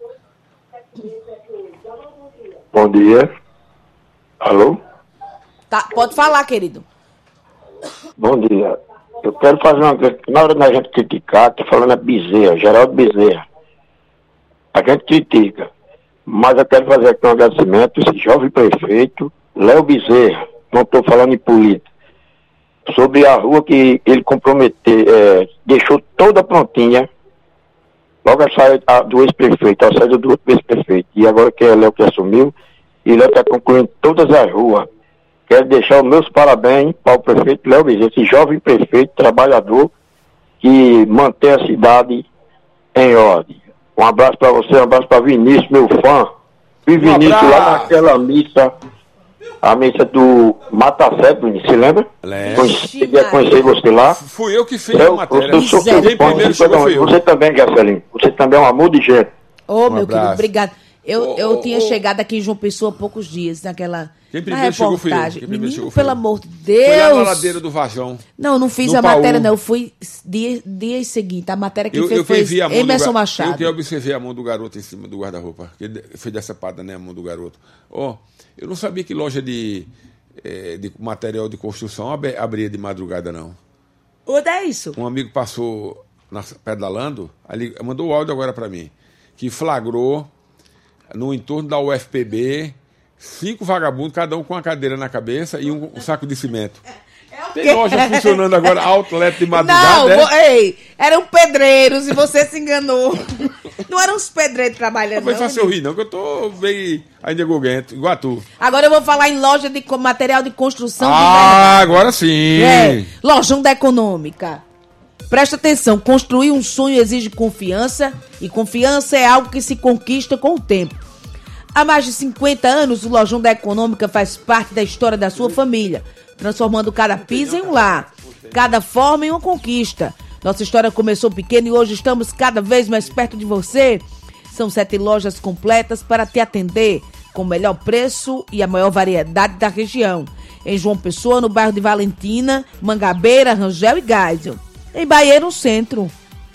Speaker 15: Bom dia. Alô?
Speaker 1: Tá, pode falar, querido.
Speaker 15: Bom dia. Eu quero fazer uma coisa. Na hora da gente criticar, que falando é Bezerra, Geraldo Bezerra. A gente critica. Mas eu quero fazer aqui um agradecimento a esse jovem prefeito, Léo Bezerra. Não estou falando em política. Sobre a rua que ele comprometeu, deixou toda prontinha. Logo a saída do ex-prefeito, a saída do outro ex-prefeito. E agora que é Léo que assumiu, e Léo está concluindo todas as ruas. Quero deixar os meus parabéns para o prefeito Léo Bezerra, esse jovem prefeito, trabalhador, que mantém a cidade em ordem. Um abraço para você, um abraço para Vinícius, meu fã. Vi Vinícius lá naquela missa, a missa do Mata Sete, Vinícius, você lembra? Conheci você lá.
Speaker 2: Fui eu que fiz a matéria.
Speaker 15: Eu sou seu fã, você também, Gacelinho. Você também é um amor de gente.
Speaker 1: Ô, meu querido, obrigado. Eu tinha chegado aqui em João Pessoa há poucos dias, naquela...
Speaker 2: Quem primeiro chegou fui eu.
Speaker 1: Menino, pelo amor de Deus.
Speaker 2: Foi lá na ladeira do Vajão.
Speaker 1: Não fiz a matéria, não. Eu fui dias seguintes. A matéria que fez foi Emerson Machado.
Speaker 2: Eu observei a mão do garoto em cima do guarda-roupa. Que foi decepada, né? A mão do garoto. Eu não sabia que loja de material de construção abria de madrugada, não.
Speaker 1: Onde é isso?
Speaker 2: Um amigo passou pedalando, ali, mandou o áudio agora para mim, que flagrou no entorno da UFPB 5 vagabundos, cada um com uma cadeira na cabeça e um saco de cimento. Tem loja funcionando agora, outlet de madrugada.
Speaker 1: Não, eram pedreiros e você se enganou. Não eram os pedreiros trabalhando,
Speaker 2: não. Não vai fazer eu rir, não, que eu tô bem ainda goguento, igual tu.
Speaker 1: Agora eu vou falar em loja de material de construção.
Speaker 2: Agora sim.
Speaker 1: Lojão da Econômica. Presta atenção, construir um sonho exige confiança, e confiança é algo que se conquista com o tempo. Há mais de 50 anos, o Lojão da Econômica faz parte da história da sua família, transformando cada piso em um lar, cada forma em uma conquista. Nossa história começou pequena e hoje estamos cada vez mais perto de você. São 7 lojas completas para te atender, com o melhor preço e a maior variedade da região. Em João Pessoa, no bairro de Valentina, Mangabeira, Rangel e Geisel. Em Bahia, no centro.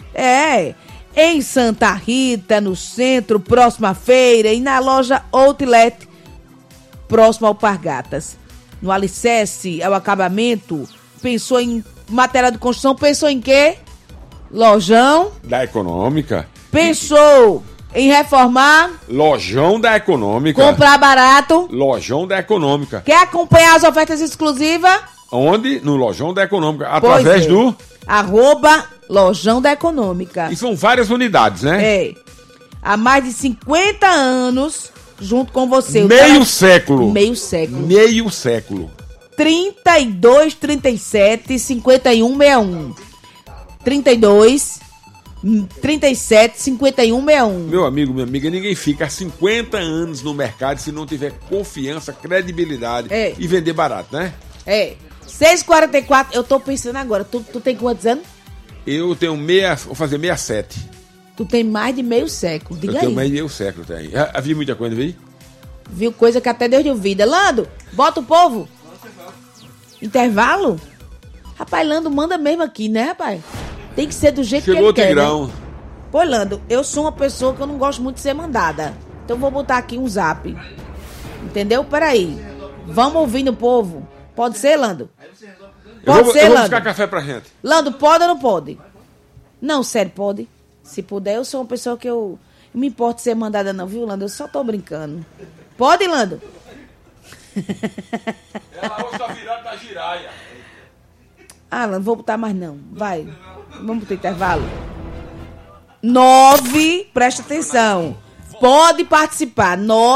Speaker 1: Em Santa Rita, no centro, próximo à feira, e na loja Outlet, próximo ao Pargatas. No alicerce, ao acabamento, pensou em material de construção, pensou em quê? Lojão
Speaker 2: da Econômica.
Speaker 1: Pensou em reformar?
Speaker 2: Lojão da Econômica.
Speaker 1: Comprar barato?
Speaker 2: Lojão da Econômica.
Speaker 1: Quer acompanhar as ofertas exclusivas?
Speaker 2: Onde? No Lojão da Econômica. Através do...
Speaker 1: @Lojão da Econômica.
Speaker 2: E são várias unidades, né?
Speaker 1: Há mais de 50 anos, junto com você.
Speaker 2: Meio século.
Speaker 1: 32 37 51 61. 32 37 51 61.
Speaker 2: Meu amigo, minha amiga, ninguém fica há 50 anos no mercado se não tiver confiança, credibilidade e vender barato, né?
Speaker 1: 6h44, eu tô pensando agora, tu tem quantos anos?
Speaker 2: Eu tenho vou fazer 67.
Speaker 1: Tu tem mais de meio século, diga aí.
Speaker 2: Eu tenho mais de meio século, tem. Havia muita coisa, viu?
Speaker 1: Viu coisa que até Deus deu vida. Lando, bota o povo. Intervalo? Rapaz, Lando manda mesmo aqui, né, rapaz? Tem que ser do jeito que ele quer,
Speaker 2: Tigrão.
Speaker 1: Né? Pô, Lando, eu sou uma pessoa que eu não gosto muito de ser mandada. Então vou botar aqui um zap. Entendeu? Peraí. Vamos ouvir no povo. Pode ser, Lando?
Speaker 2: Eu vou buscar café pra gente.
Speaker 1: Lando, pode ou não pode? Não, sério, pode. Se puder, eu sou uma pessoa que eu não me importo de ser mandada não, viu, Lando? Eu só tô brincando. Pode, Lando?
Speaker 2: Ela hoje tá virada da giraia.
Speaker 1: Lando, vou botar mais não. Vai. Vamos pro intervalo. 9, presta atenção. Pode participar.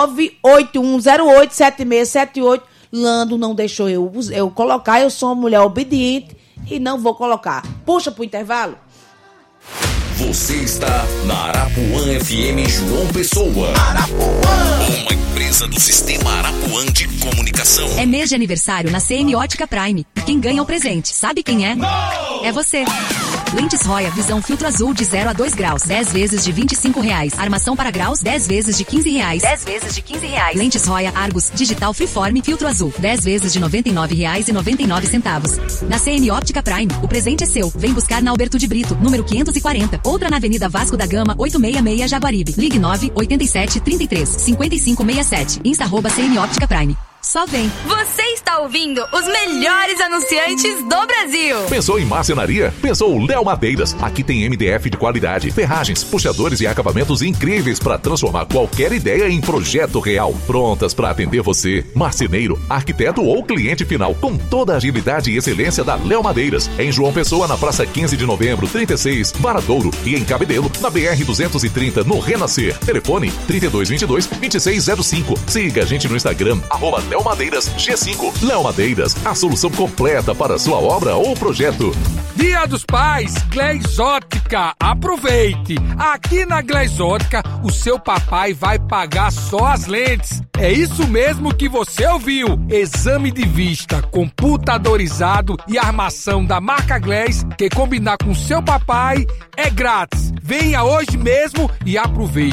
Speaker 1: 981087678. Lando não deixou eu colocar. Eu sou uma mulher obediente e não vou colocar. Puxa pro intervalo.
Speaker 8: Você está na Arapuã FM João Pessoa. Arapuã. Uma empresa do Sistema Arapuã de Comunicação.
Speaker 16: É mês de aniversário na Semiótica Prime. E quem ganha o presente, sabe quem é? Não! É você. Lentes Roya Visão Filtro Azul de 0 a 2 graus. 10 vezes de R$25. Armação para graus, 10 vezes de R$15. 10 vezes de R$15. Lentes Roya Argus Digital Freeform Filtro Azul. 10 vezes de R$99,99. Na Semiótica Prime, o presente é seu. Vem buscar na Alberto de Brito, número 540. Outra na Avenida Vasco da Gama, 866 Jaguaribe. Ligue 987 33 5567. Insta @Semiótica Prime. Só vem.
Speaker 17: Você está ouvindo os melhores anunciantes do Brasil.
Speaker 8: Pensou em marcenaria? Pensou Léo Madeiras. Aqui tem MDF de qualidade, ferragens, puxadores e acabamentos incríveis para transformar qualquer ideia em projeto real. Prontas para atender você, marceneiro, arquiteto ou cliente final, com toda a agilidade e excelência da Léo Madeiras. Em João Pessoa, na Praça 15 de Novembro, 36, Varadouro. E em Cabedelo, na BR-230, no Renascer. Telefone 3222-2605. Siga a gente no Instagram, @Léo Madeiras G5. Léo Madeiras, a solução completa para sua obra ou projeto.
Speaker 18: Dia dos Pais, Gleizótica. Aproveite! Aqui na Gleizótica, o seu papai vai pagar só as lentes. É isso mesmo que você ouviu. Exame de vista computadorizado e armação da marca Gleiz, que combinar com seu papai é grátis. Venha hoje mesmo e aproveite.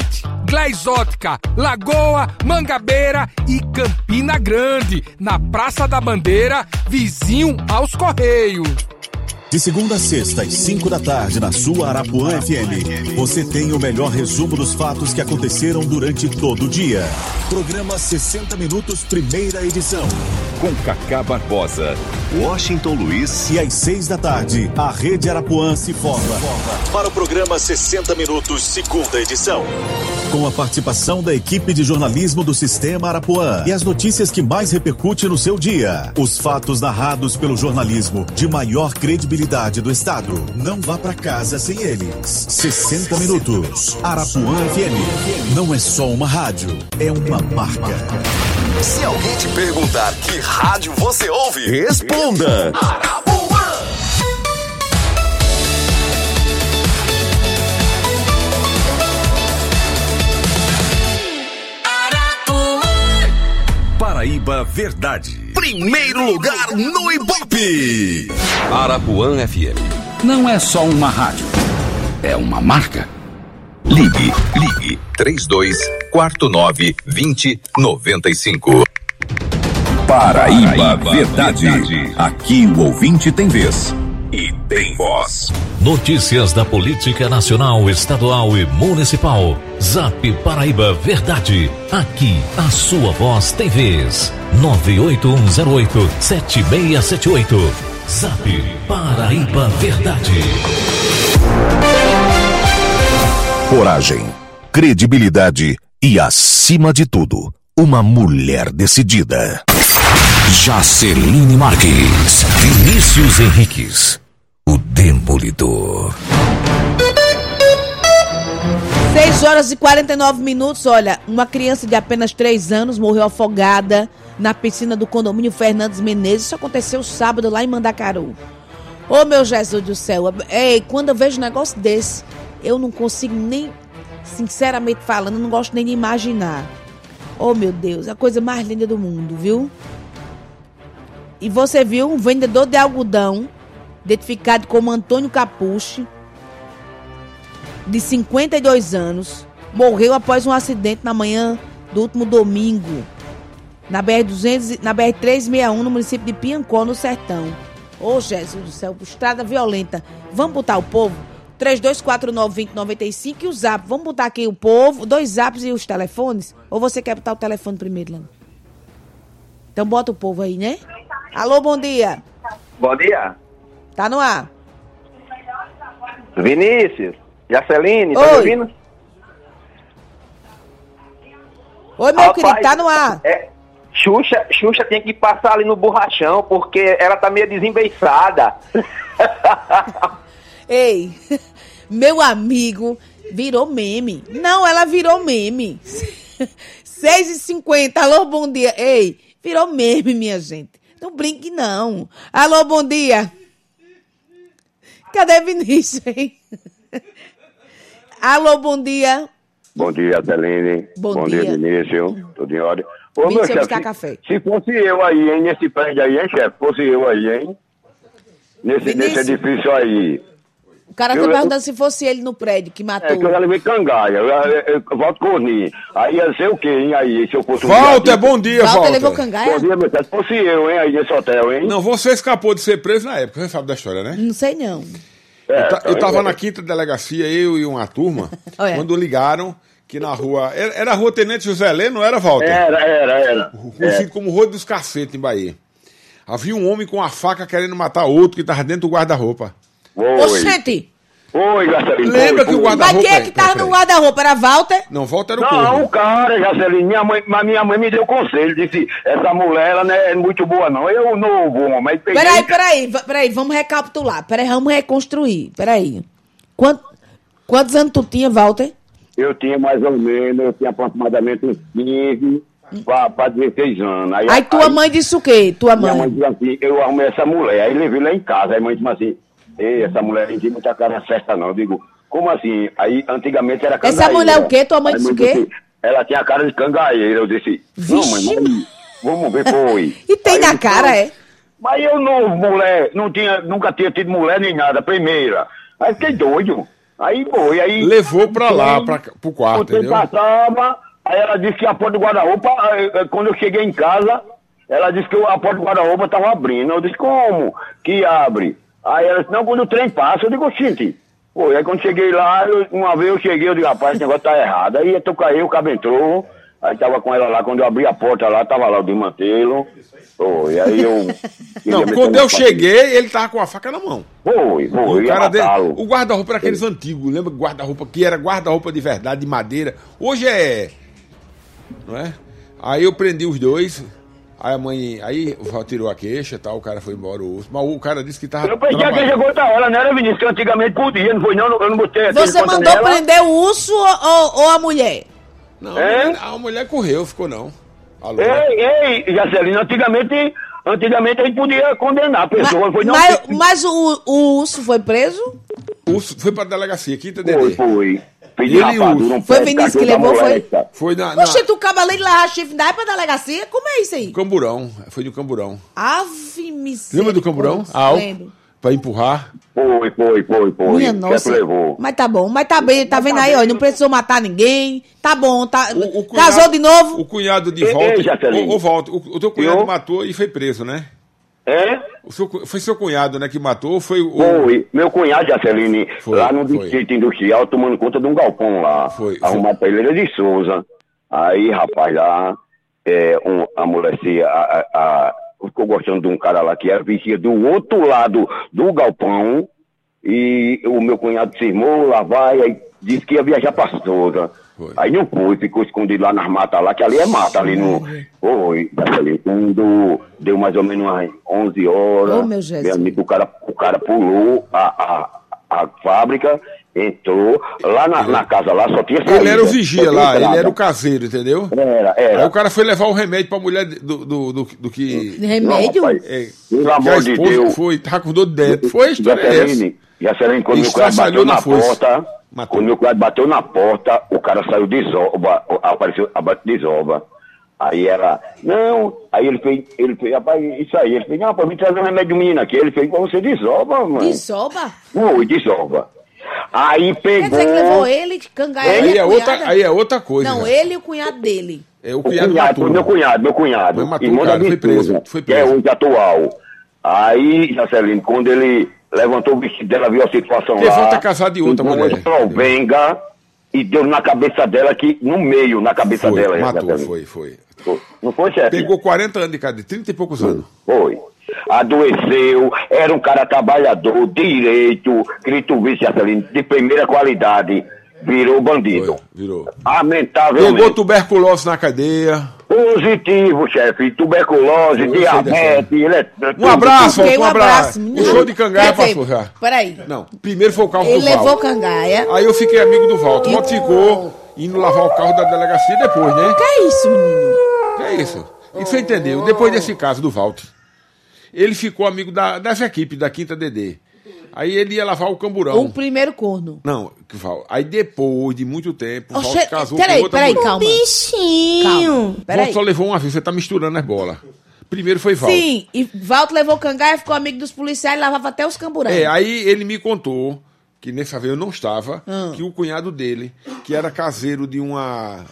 Speaker 18: Gleizótica, Lagoa, Mangabeira e Campina Grande, na Praça da Bandeira, vizinho aos Correios.
Speaker 19: De segunda a sexta, às 5 da tarde, na sua Arapuã FM, você tem o melhor resumo dos fatos que aconteceram durante todo o dia. Programa 60 Minutos, primeira edição.
Speaker 7: Com Cacá Barbosa, Washington Luiz.
Speaker 19: E às 6 da tarde, a Rede Arapuã se forma para o programa 60 Minutos, segunda edição. Com a participação da equipe de jornalismo do Sistema Arapuã e as notícias que mais repercutem no seu dia. Os fatos narrados pelo jornalismo de maior credibilidade do estado. Não vá pra casa sem eles. 60 Minutos. Arapuã FM. Não é só uma rádio, é uma marca.
Speaker 7: Se alguém te perguntar que rádio você ouve, responda. Arapuã. Paraíba Verdade. Primeiro lugar no Ibope.
Speaker 8: Arapuã FM. Não é só uma rádio, é uma marca. Ligue 3249-2095. Paraíba Verdade. Aqui o ouvinte tem vez e tem voz. Notícias da política nacional, estadual e municipal. Zap Paraíba Verdade. Aqui a sua voz tem vez. 98108-7678. Zap Paraíba Verdade. Coragem, credibilidade e, acima de tudo, uma mulher decidida. Jaceline Marques. Vinícius Henriques. O Demolidor.
Speaker 1: 6h49. Olha, uma criança de apenas 3 anos morreu afogada na piscina do condomínio Fernandes Menezes. Isso aconteceu sábado lá em Mandacaru. Ô, meu Jesus do céu. Ei, quando eu vejo um negócio desse, eu não consigo nem, sinceramente falando, não gosto nem de imaginar. Oh, meu Deus, a coisa mais linda do mundo, viu? E você viu um vendedor de algodão, identificado como Antônio Capucci, de 52 anos, morreu após um acidente na manhã do último domingo, na BR-361, no município de Piancó, no Sertão. Ô, Jesus do céu, estrada violenta. Vamos botar o povo? 3249-2095 e o zap. Vamos botar aqui o povo, 2 zaps e os telefones? Ou você quer botar o telefone primeiro, Lano? Então bota o povo aí, né? Alô, bom dia.
Speaker 20: Bom dia.
Speaker 1: Tá no ar.
Speaker 20: Vinícius, Jaceline, tá me ouvindo?
Speaker 1: Oi, meu querido, tá no ar.
Speaker 20: Xuxa tem que passar ali no borrachão, porque ela tá meio desembeiçada.
Speaker 1: Ei, meu amigo, virou meme. Não, ela virou meme. 6h50, alô, bom dia. Ei, virou meme, minha gente. Não brinque, não. Alô, bom dia. Cadê Vinícius, hein? Alô, bom dia.
Speaker 15: Bom dia, Adeline. Bom dia, Vinícius. Tudo em ordem. Ô, meu chefe,
Speaker 1: café.
Speaker 15: Se fosse eu aí, hein, nesse prédio aí, hein, chefe? Fosse eu aí, hein? Nesse edifício aí.
Speaker 1: O cara tá perguntando se fosse ele no prédio que matou.
Speaker 15: É que eu já levei cangaia, eu volto Corninho. Aí ia ser o quê, hein, aí, se eu fosse...
Speaker 2: Walter, bom dia, Walter.
Speaker 1: Levou cangaia?
Speaker 15: Bom dia, meu chefe. Se fosse eu, hein, aí, nesse hotel, hein?
Speaker 2: Não, você escapou de ser preso na época, você sabe da história, né?
Speaker 1: Não sei, não.
Speaker 2: Eu tava na 5ª delegacia, eu e uma turma, quando ligaram que na rua... Era a rua Tenente José Lê, não era, Walter?
Speaker 15: Era.
Speaker 2: Conhecido como Rua dos Cacetes, em Bahia. Havia um homem com uma faca querendo matar outro que tava dentro do guarda-roupa.
Speaker 1: Oxente!
Speaker 15: Oi, Jaceline.
Speaker 2: Lembra que o guarda-roupa...
Speaker 1: Mas quem é que tava no guarda-roupa? Era Walter?
Speaker 2: Não, Walter era o corvo.
Speaker 15: Não, o cara, Jaceline. Minha mãe me deu conselho. Disse, essa mulher, ela não é muito boa, não. Eu não vou, mas...
Speaker 1: Peraí, vamos recapitular. Vamos reconstruir. Peraí. Quantos anos tu tinha, Walter?
Speaker 15: Eu tinha mais ou menos, eu tinha aproximadamente uns 15 para 16 anos.
Speaker 1: Aí tua mãe disse o quê? Tua mãe?
Speaker 15: Minha mãe disse assim, eu arrumei essa mulher. Aí levei lá em casa. Aí a mãe disse assim, ei, essa mulher não tem muita cara certa não. Eu digo, como assim? Aí antigamente era cangaeira.
Speaker 1: Essa mulher o quê? Tua mãe disse o quê?
Speaker 15: Assim, ela tinha cara de cangaeira. Eu disse, não, mãe, vamos ver, foi.
Speaker 1: E tem na cara, é?
Speaker 15: Mas eu não, nunca tinha tido mulher nem nada, primeira. Aí fiquei doido. Aí foi, aí...
Speaker 2: Levou pra lá, pro quarto, entendeu?
Speaker 15: Passava, aí ela disse que a porta do guarda-roupa, quando eu cheguei em casa, ela disse que a porta do guarda-roupa tava abrindo. Eu disse, como que abre? Aí ela disse, não, quando o trem passa, eu digo, gente. Foi, aí quando cheguei lá, uma vez eu cheguei, eu digo, rapaz, esse negócio tá errado. Aí eu caí, o cabo entrou, aí tava com ela lá, quando eu abri a porta lá, tava lá o desmantelo. Foi, aí eu...
Speaker 2: Não, quando eu cheguei, ele tava com a faca na mão.
Speaker 15: Foi,
Speaker 2: o cara dele, o guarda-roupa era aqueles antigos, lembra guarda-roupa, que era guarda-roupa de verdade, de madeira. Hoje é... Não é? Aí eu prendi os dois, aí a mãe... Aí tirou a queixa e tal, o cara foi embora, mas o cara disse que tava...
Speaker 15: Eu pensei que a queixa outra hora, né, Vinícius? Que antigamente podia, não foi não, eu não botei...
Speaker 1: Você mandou prender o urso ou a mulher?
Speaker 2: Não, a mulher correu, ficou não. Alô,
Speaker 15: ei, Jacelino, antigamente a gente podia condenar a pessoa.
Speaker 1: Mas o urso foi preso?
Speaker 2: O urso foi pra delegacia, Quinta DD.
Speaker 15: Foi.
Speaker 1: Foi Vinícius que levou, foi?
Speaker 2: Foi na...
Speaker 1: Oxe, tu acaba além de levar chifre, dá pra delegacia? Como é isso aí?
Speaker 2: Camburão, foi no Camburão.
Speaker 1: Ave misericórdia.
Speaker 2: Lembra do Camburão?
Speaker 1: Lembro.
Speaker 2: Pra empurrar.
Speaker 15: Foi.
Speaker 1: Minha nossa.
Speaker 15: Levou.
Speaker 1: Mas tá bom, mas tá bem, tá vendo aí, ó, não precisou matar ninguém, tá bom, tá... Casou de novo?
Speaker 2: O cunhado de Walter, o teu cunhado matou e foi preso, né?
Speaker 15: É?
Speaker 2: Foi seu cunhado, né, que matou? Foi,
Speaker 15: meu cunhado, Jaceline, lá no distrito industrial, tomando conta de um galpão lá. Arrumado pra Ilha de Souza. Aí, rapaz, lá, a mulher ficou gostando de um cara lá que era vigia do outro lado do galpão. E o meu cunhado cismou, lá vai, aí disse que ia viajar pra Souza. Aí não foi, ficou escondido lá nas matas lá, que ali é mata, ali no... Foi, quando deu mais ou menos umas 11 horas, meu amigo, o cara pulou a fábrica, entrou, lá na casa lá só tinha saída.
Speaker 2: Ele era o vigia lá, ele era o caseiro, entendeu?
Speaker 15: Era.
Speaker 2: Aí o cara foi levar o remédio pra mulher do que...
Speaker 1: Remédio?
Speaker 15: Não, rapaz, pelo amor de Deus.
Speaker 2: Tava com dor de dentro, foi a história essa.
Speaker 15: Jacelene, quando meu cunhado bateu na porta, quando meu cunhado bateu na porta, o cara saiu de apareceu abaixo de desoba. Aí ela, não, aí ele fez, rapaz, isso aí, ele fez, não, pra mim trazer um remédio menino aqui, ele fez pra você desoba, mano.
Speaker 1: Desoba?
Speaker 15: Foi, desoba. Aí pegou...
Speaker 1: Quer dizer que levou ele, cangaia
Speaker 2: aí é outra coisa.
Speaker 1: Não, ele e o cunhado dele.
Speaker 2: O cunhado matou.
Speaker 15: Meu cunhado.
Speaker 2: Foi matou, cara, foi preso.
Speaker 15: Que é o atual. Aí, Jacelino, quando ele levantou o vestido dela, viu a situação lá.
Speaker 2: Volta a casar de outra mulher.
Speaker 15: Venga e deu na cabeça dela aqui, no meio, na cabeça dela.
Speaker 2: Matou, foi.
Speaker 15: Não foi, chefe?
Speaker 2: Pegou 40 anos de cadeia, 30 e poucos anos.
Speaker 15: Foi. Adoeceu, era um cara trabalhador, direito, que tu visse, de primeira qualidade. Virou bandido.
Speaker 2: Virou.
Speaker 15: Lamentavelmente.
Speaker 2: Pegou tuberculose na cadeia.
Speaker 15: Positivo, chefe. Tuberculose, diabetes.
Speaker 2: Um abraço,
Speaker 1: um abraço.
Speaker 2: O show de cangaia passou já.
Speaker 1: Peraí.
Speaker 2: Não, primeiro foi o carro do Valdo.
Speaker 1: Ele levou cangaia.
Speaker 2: Aí eu fiquei amigo do Valdo. O Valdo ficou indo lavar o carro da delegacia depois, né?
Speaker 1: Que é isso, menino?
Speaker 2: Que é isso? E você entendeu? Depois desse caso do Valdo, ele ficou amigo das equipes da Quinta DD. Aí ele ia lavar o Camburão.
Speaker 1: O primeiro corno.
Speaker 2: Não, aí depois de muito tempo, o Valdo casou com outra
Speaker 1: mulher.
Speaker 2: Calma.
Speaker 1: Bichinho.
Speaker 2: O Valdo só levou uma vez, você tá misturando as bolas. Primeiro foi Valdo.
Speaker 1: Sim, e Valdo levou cangaia, ficou amigo dos policiais e lavava até os camburão.
Speaker 2: Aí ele me contou, que nessa vez eu não estava, que o cunhado dele, que era caseiro de um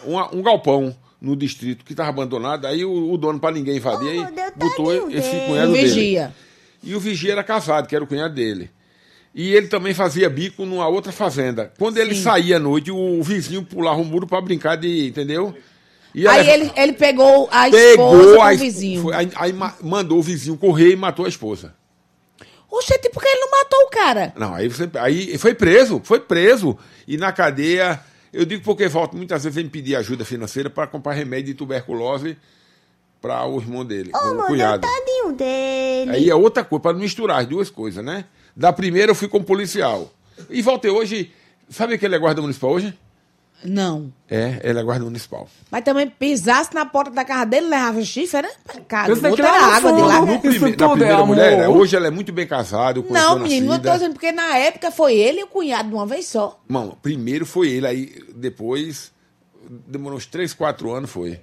Speaker 2: galpão no distrito, que estava abandonado, aí o dono, para ninguém invadir, aí botou esse cunhado dele.
Speaker 1: Vigia.
Speaker 2: E o vigia era casado, que era o cunhado dele. E ele também fazia bico numa outra fazenda. Quando ele saía à noite, o vizinho pulava o muro para brincar de... Entendeu? E
Speaker 1: aí ele pegou a esposa com o vizinho.
Speaker 2: Aí mandou o vizinho correr e matou a esposa.
Speaker 1: Oxente, por que ele não matou o cara?
Speaker 2: Não, aí foi preso. E na cadeia... Eu digo porque volta muitas vezes ele me pedir ajuda financeira para comprar remédio de tuberculose para o irmão dele, o cunhado.
Speaker 1: Tadinho dele.
Speaker 2: Aí é outra coisa, para não misturar as duas coisas, né? Da primeira eu fui como policial. E voltei hoje... Sabe que ele é guarda municipal hoje?
Speaker 1: Não.
Speaker 2: Ele é guarda municipal.
Speaker 1: Mas também pisasse na porta da casa dele, levava chifre, era casa.
Speaker 18: Outra água de lá.
Speaker 2: Na primeira mulher, hoje ela é muito bem casada.
Speaker 1: Não, menino, não tô dizendo, porque na época foi ele e o cunhado de uma vez só.
Speaker 2: Não, primeiro foi ele, aí depois... Demorou uns 3, 4 anos, foi.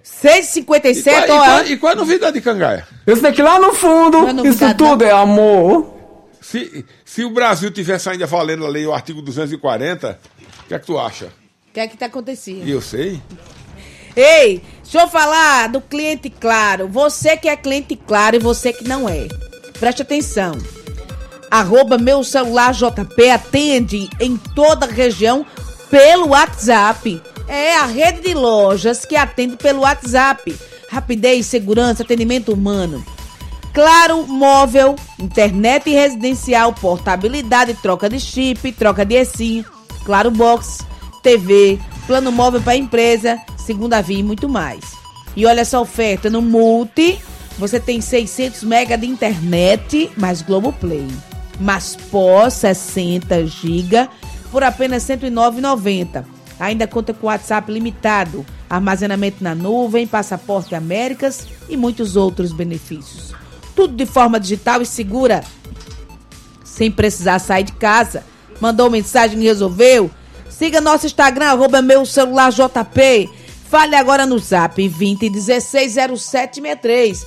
Speaker 1: 6,57 horas.
Speaker 2: E qual é a novidade de cangaia?
Speaker 18: Eu sei que lá no fundo, isso tudo é amor.
Speaker 2: Se o Brasil tivesse ainda valendo a lei, o artigo 240, o que é que tu acha?
Speaker 1: O que é que tá acontecendo?
Speaker 2: Eu sei.
Speaker 1: Ei, deixa eu falar do cliente Claro. Você que é cliente Claro e você que não é. Preste atenção. @meucelularjp atende em toda a região pelo WhatsApp. É a rede de lojas que atende pelo WhatsApp. Rapidez, segurança, atendimento humano. Claro Móvel, internet residencial, portabilidade, troca de chip, troca de eSIM, Claro Box, TV, plano móvel para empresa, segunda via e muito mais. E olha essa oferta, no Multi, você tem 600 MB de internet, mais Globoplay. Mas pós 60 GB por apenas R$ 109,90. Ainda conta com WhatsApp limitado, armazenamento na nuvem, passaporte Américas e muitos outros benefícios. Tudo de forma digital e segura, sem precisar sair de casa. Mandou mensagem e resolveu? Siga nosso Instagram, @meucelularjp. Fale agora no Zap 2016-0763.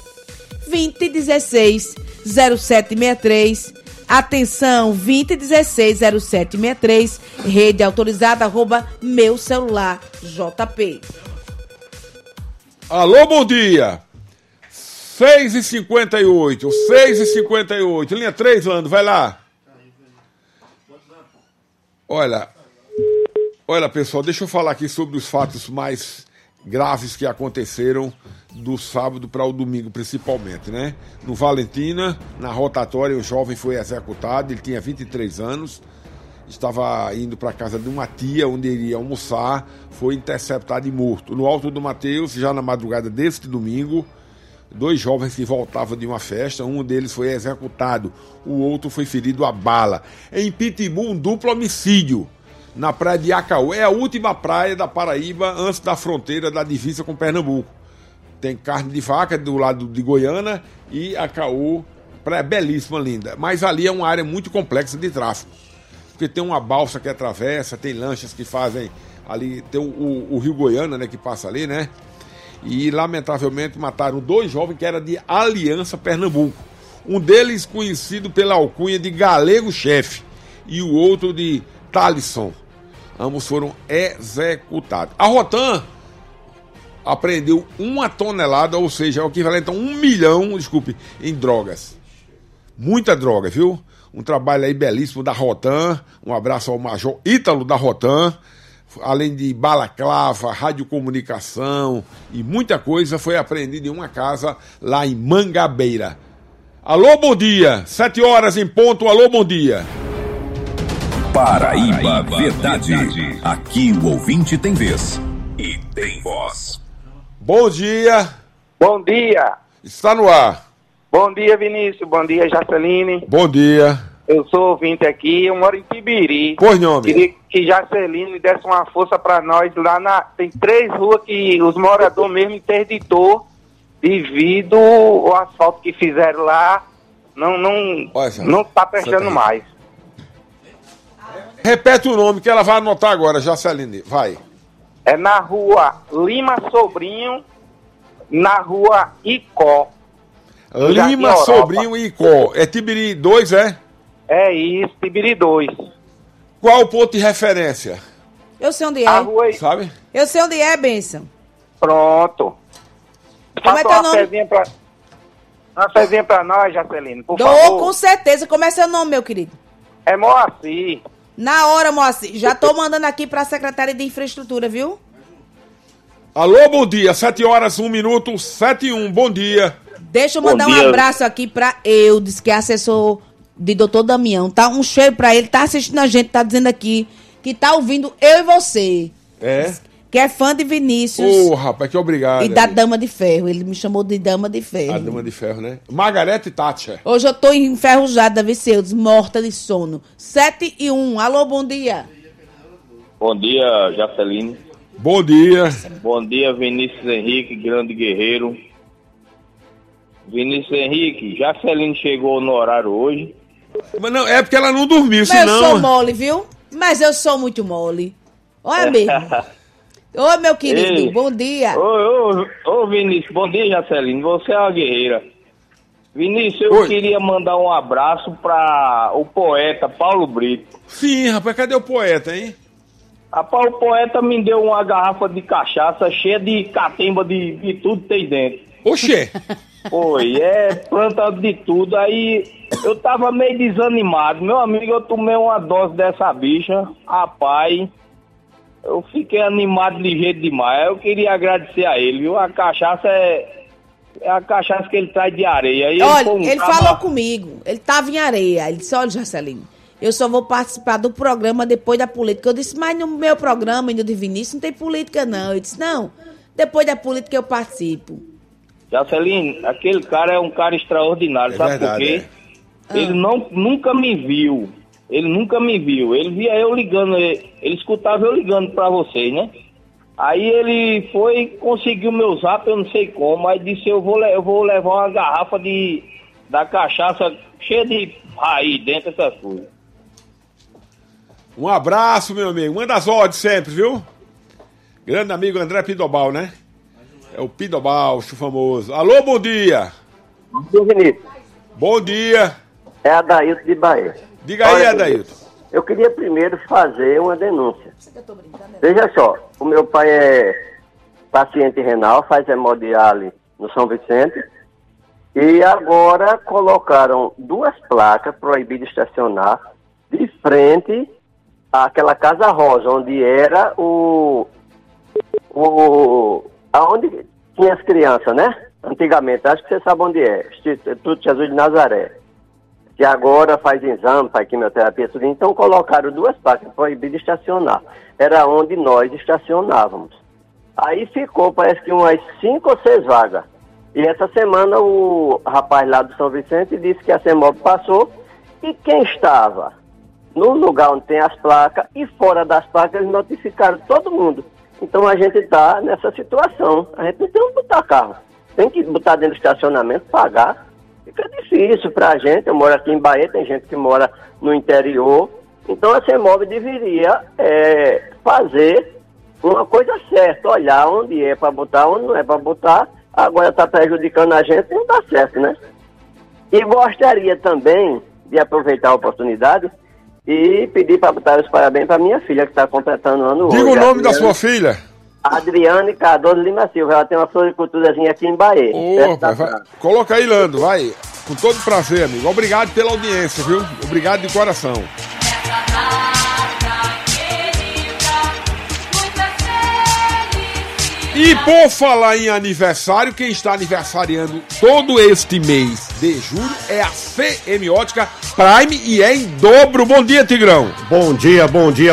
Speaker 1: 2016-0763. Atenção, 2016-0763. Rede autorizada, @meucelularjp.
Speaker 2: Alô, bom dia. 6h58, 6h58. Linha 3, Lando, vai lá. Olha, pessoal, deixa eu falar aqui sobre os fatos mais graves que aconteceram do sábado para o domingo, principalmente, né? No Valentina, na rotatória, o jovem foi executado, ele tinha 23 anos, estava indo para a casa de uma tia, onde ele ia almoçar, foi interceptado e morto. No Alto do Mateus, já na madrugada deste domingo, 2 jovens que voltavam de uma festa, um deles foi executado, o outro foi ferido a bala. Em Pitbull, um duplo homicídio na praia de Acaú. É a última praia da Paraíba antes da fronteira da divisa com Pernambuco. Tem carne de vaca do lado de Goiânia e Acaú, praia belíssima, linda. Mas ali é uma área muito complexa de tráfego. Porque tem uma balsa que atravessa, tem lanchas que fazem ali, tem o Rio Goiânia, né, que passa ali, né? E, lamentavelmente, mataram 2 jovens que eram de Aliança, Pernambuco. Um deles conhecido pela alcunha de Galego Chefe e o outro de Talisson. Ambos foram executados. A Rotan apreendeu 1 tonelada, ou seja, é o equivalente a 1 milhão, em drogas. Muita droga, viu? Um trabalho aí belíssimo da Rotan. Um abraço ao Major Ítalo da Rotan. Além de balaclava, radiocomunicação e muita coisa, foi apreendida em uma casa lá em Mangabeira. Alô, bom dia. 7h em ponto. Alô, bom dia.
Speaker 8: Paraíba Verdade. Aqui o ouvinte tem vez e tem voz.
Speaker 2: Bom dia.
Speaker 20: Bom dia.
Speaker 2: Está no ar.
Speaker 20: Bom dia, Vinícius. Bom dia, Jaceline.
Speaker 2: Bom dia.
Speaker 20: Eu sou ouvinte aqui, eu moro em Tibiri.
Speaker 2: Pois não,
Speaker 20: Queria que Jaceline desse uma força pra nós lá tem 3 ruas que os moradores mesmo interditou devido ao asfalto que fizeram lá. Não tá prestando mais.
Speaker 2: Repete o nome que ela vai anotar agora, Jaceline. Vai.
Speaker 20: É na rua Lima Sobrinho, na rua Icó.
Speaker 2: Lima Sobrinho e Icó. É Tibiri 2, é?
Speaker 20: É isso, Tibiri 2.
Speaker 2: Qual o ponto de referência?
Speaker 1: Eu sei onde é.
Speaker 20: A rua...
Speaker 2: Sabe?
Speaker 1: Eu sei onde é, Benção.
Speaker 20: Pronto.
Speaker 1: Como é teu nome?
Speaker 20: Uma fezinha pra nós, Jaceline, por
Speaker 1: Dou,
Speaker 20: favor.
Speaker 1: com certeza. Como é seu nome, meu querido?
Speaker 20: É Moacir.
Speaker 1: Na hora, Moacir. Já tô mandando aqui pra Secretaria de Infraestrutura, viu?
Speaker 2: Alô, bom dia. 7h, 7h, bom dia.
Speaker 1: Deixa eu mandar um abraço aqui pra Eudes, que é assessor de Dr. Damião, tá? Um cheiro pra ele, tá assistindo a gente, tá dizendo aqui que tá ouvindo eu e você.
Speaker 2: É?
Speaker 1: Que é fã de Vinícius.
Speaker 2: Rapaz, que obrigado.
Speaker 1: E da Dama de Ferro, ele me chamou de Dama de Ferro.
Speaker 2: A Dama de Ferro, né? Margarete Thatcher.
Speaker 1: Hoje eu tô enferrujada, Viceudes, morta de sono. 7h, alô, bom dia.
Speaker 21: Bom dia, Jaceline.
Speaker 2: Bom dia.
Speaker 21: Bom dia, Vinícius Henrique, grande guerreiro. Vinícius Henrique, Jaceline chegou no horário hoje.
Speaker 2: Mas não, é porque ela não dormiu,
Speaker 1: mas
Speaker 2: senão...
Speaker 1: eu sou mole, viu? Mas eu sou muito mole. Olha mesmo. Ô, meu querido, bom dia.
Speaker 21: Ô, Vinícius, bom dia, Jaceline. Você é uma guerreira. Vinícius, eu queria mandar um abraço para o poeta Paulo Brito.
Speaker 2: Sim, rapaz, cadê o poeta, hein?
Speaker 21: Rapaz, o poeta me deu uma garrafa de cachaça cheia de catimba de tudo que tem dentro.
Speaker 2: Oxê!
Speaker 21: Foi, planta de tudo. Aí eu tava meio desanimado. Meu amigo, eu tomei uma dose dessa bicha. Rapaz, eu fiquei animado ligeiro demais. Eu queria agradecer a ele, viu? A cachaça é a cachaça que ele traz de areia. Aí
Speaker 1: olha, ele falou comigo. Ele tava em areia. Ele disse, olha, Jacelino, eu só vou participar do programa depois da política. Eu disse, mas no meu programa, ainda de Vinícius, não tem política, não. Eu disse, não, depois da política eu participo.
Speaker 21: Jacelino, aquele cara é um cara extraordinário, sabe verdade, por quê? Ele nunca me viu. Ele nunca me viu. Ele via eu ligando, ele escutava eu ligando pra vocês, né? Aí ele conseguiu meu zap, eu não sei como, aí disse, eu vou levar uma garrafa da cachaça cheia de raiz dentro dessas coisas.
Speaker 2: Um abraço, meu amigo. Manda as ordens sempre, viu? Grande amigo André Pidobal, né? É o Pidobal, o famoso. Alô, bom dia.
Speaker 3: Bom dia, Vinícius.
Speaker 2: Bom dia.
Speaker 3: É Adailton de Bahia.
Speaker 2: Diga aí, Adailton.
Speaker 3: Eu queria primeiro fazer uma denúncia. Veja só, o meu pai é paciente renal, faz hemodiálise no São Vicente. E agora colocaram 2 placas proibidas de estacionar de frente àquela Casa Rosa, onde era aonde tinha as crianças, né? Antigamente, acho que você sabe onde é. Instituto Jesus de Nazaré. Que agora faz exame, faz quimioterapia, tudo. Então colocaram 2 placas proibidas de estacionar. Era onde nós estacionávamos. Aí ficou, parece que umas 5 ou 6 vagas. E essa semana o rapaz lá do São Vicente disse que a CEMOB passou e quem estava no lugar onde tem as placas e fora das placas, eles notificaram todo mundo. Então a gente está nessa situação. A gente não tem onde botar carro. Tem que botar dentro do estacionamento, pagar. Fica difícil para a gente. Eu moro aqui em Bahia, tem gente que mora no interior. Então a CEMOB deveria fazer uma coisa certa. Olhar onde é para botar, onde não é para botar. Agora está prejudicando a gente, não dá certo, né? E gostaria também de aproveitar a oportunidade e pedir para botar os parabéns para minha filha, que está completando ano hoje.
Speaker 2: Diga o nome da sua filha.
Speaker 3: Adriane Cardoso Lima Silva. Ela tem uma floriculturazinha aqui em Bahia.
Speaker 2: Coloca aí, Lando, vai. Com todo prazer, amigo. Obrigado pela audiência, viu? Obrigado de coração. E por falar em aniversário, quem está aniversariando todo este mês de julho é a Semiótica Prime e é em dobro. Bom dia, Tigrão.
Speaker 22: Bom dia,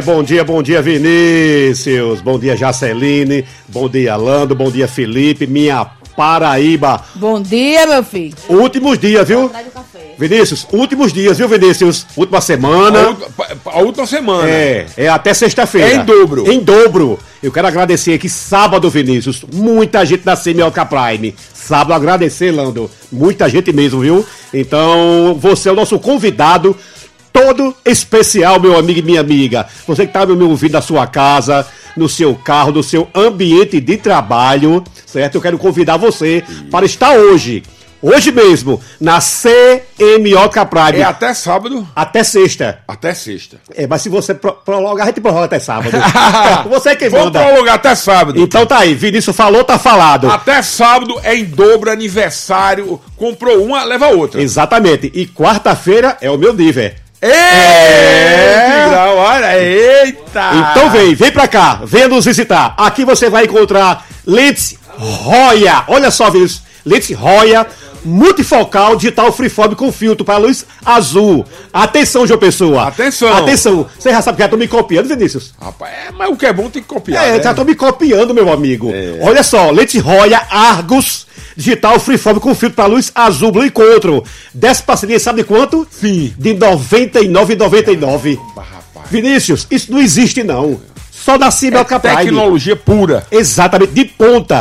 Speaker 22: Vinícius. Bom dia, Jaceline. Bom dia, Lando. Bom dia, Felipe. Minha Paraíba.
Speaker 1: Bom dia, meu filho.
Speaker 22: Últimos dias, viu? Vinícius, últimos dias, viu, Vinícius? Última semana.
Speaker 2: A última semana.
Speaker 22: É até sexta-feira.
Speaker 2: É em dobro.
Speaker 22: Em dobro. Eu quero agradecer aqui, sábado, Vinícius, muita gente da Semiótica Prime. Sábado, agradecer, Lando. Muita gente mesmo, viu? Então, você é o nosso convidado, todo especial, meu amigo e minha amiga. Você que está me ouvindo na sua casa, no seu carro, no seu ambiente de trabalho, certo? Eu quero convidar você para estar hoje mesmo, na Semiótica Prime.
Speaker 2: É até sábado?
Speaker 22: Até sexta.
Speaker 2: Até sexta.
Speaker 22: Mas se você prolongar, a gente prorroga até sábado. Você que manda.
Speaker 2: Vamos prolongar até sábado.
Speaker 22: Então tá aí, Vinícius falou, tá falado.
Speaker 2: Até sábado é em dobro, aniversário. Comprou uma, leva outra.
Speaker 22: Exatamente. E quarta-feira é o meu nível.
Speaker 2: Tigrão, olha, eita!
Speaker 22: Então vem pra cá, venha nos visitar. Aqui você vai encontrar lentes Roya. Olha só, Vinícius, lentes Roya multifocal digital freeform com filtro para luz azul. Atenção, João Pessoa. Atenção. Você já sabe que já estão me copiando, Vinícius?
Speaker 2: Rapaz, mas o que é bom tem que copiar.
Speaker 22: Já estão me copiando, meu amigo. Olha só, lente Roya Argus digital freeform com filtro para luz azul Blue Encontro. 10 parcerias, sabe de quanto?
Speaker 2: Sim.
Speaker 22: De R$ 99,99. Vinícius, isso não existe não. Só da Semiótica Prime.
Speaker 2: Tecnologia pura.
Speaker 22: Exatamente, de ponta.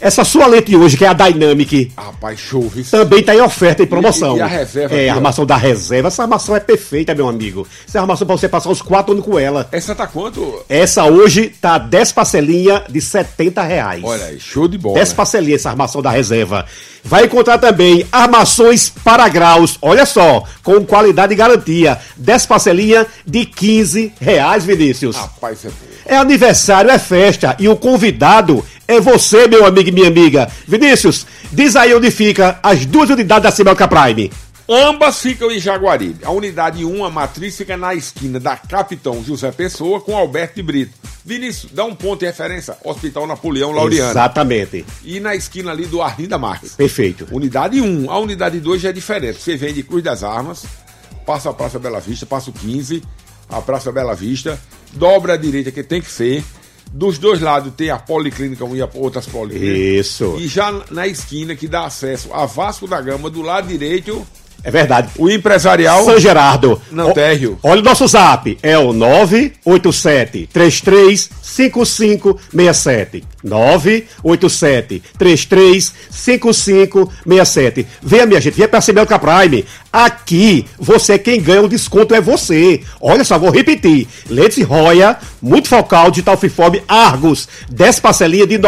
Speaker 22: Essa sua lente hoje, que é a Dynamic,
Speaker 2: rapaz, show, viu?
Speaker 22: também tá em oferta e promoção.
Speaker 2: E a reserva?
Speaker 22: É, a armação da reserva. Essa armação é perfeita, meu amigo. Essa armação pra você passar os 4 anos com ela.
Speaker 2: Essa tá quanto?
Speaker 22: Essa hoje tá 10 parcelinhas de R$70.
Speaker 2: Olha aí, show de bola.
Speaker 22: 10 parcelinhas essa armação da reserva. Vai encontrar também armações para graus, olha só, com qualidade e garantia. 10 parcelinhas de R$15, Vinícius.
Speaker 2: Rapaz, isso é bom.
Speaker 22: É aniversário, é festa, e o convidado é você, meu amigo e minha amiga. Vinícius, diz aí onde fica as 2 unidades da Simelca Prime.
Speaker 2: Ambas ficam em Jaguaribe. A unidade 1, a matriz, fica na esquina da Capitão José Pessoa com Alberto de Brito. Vinícius, dá um ponto de referência, Hospital Napoleão Laureano.
Speaker 22: Exatamente.
Speaker 2: E na esquina ali do Arlinda Marques.
Speaker 22: Perfeito.
Speaker 2: Unidade 1. A unidade 2 já é diferente. Você vem de Cruz das Armas, passa a Praça Bela Vista, passa o 15, a Praça Bela Vista, dobra à direita, que tem que ser. Dos dois lados tem a Policlínica 1 e outras policlínicas.
Speaker 22: Isso.
Speaker 2: E já na esquina que dá acesso a Vasco da Gama, do lado direito...
Speaker 22: É verdade.
Speaker 2: O empresarial...
Speaker 22: São Gerardo.
Speaker 2: Não, térreo.
Speaker 22: Olha o nosso zap. É o 987-335567. 987-335567. Venha, minha gente. Venha pra Simelca Prime. Aqui, você quem ganha o desconto é você. Olha só, vou repetir. Lentes Roya, muito focal, digital freeform, Argos. 10 parcelinhas de R$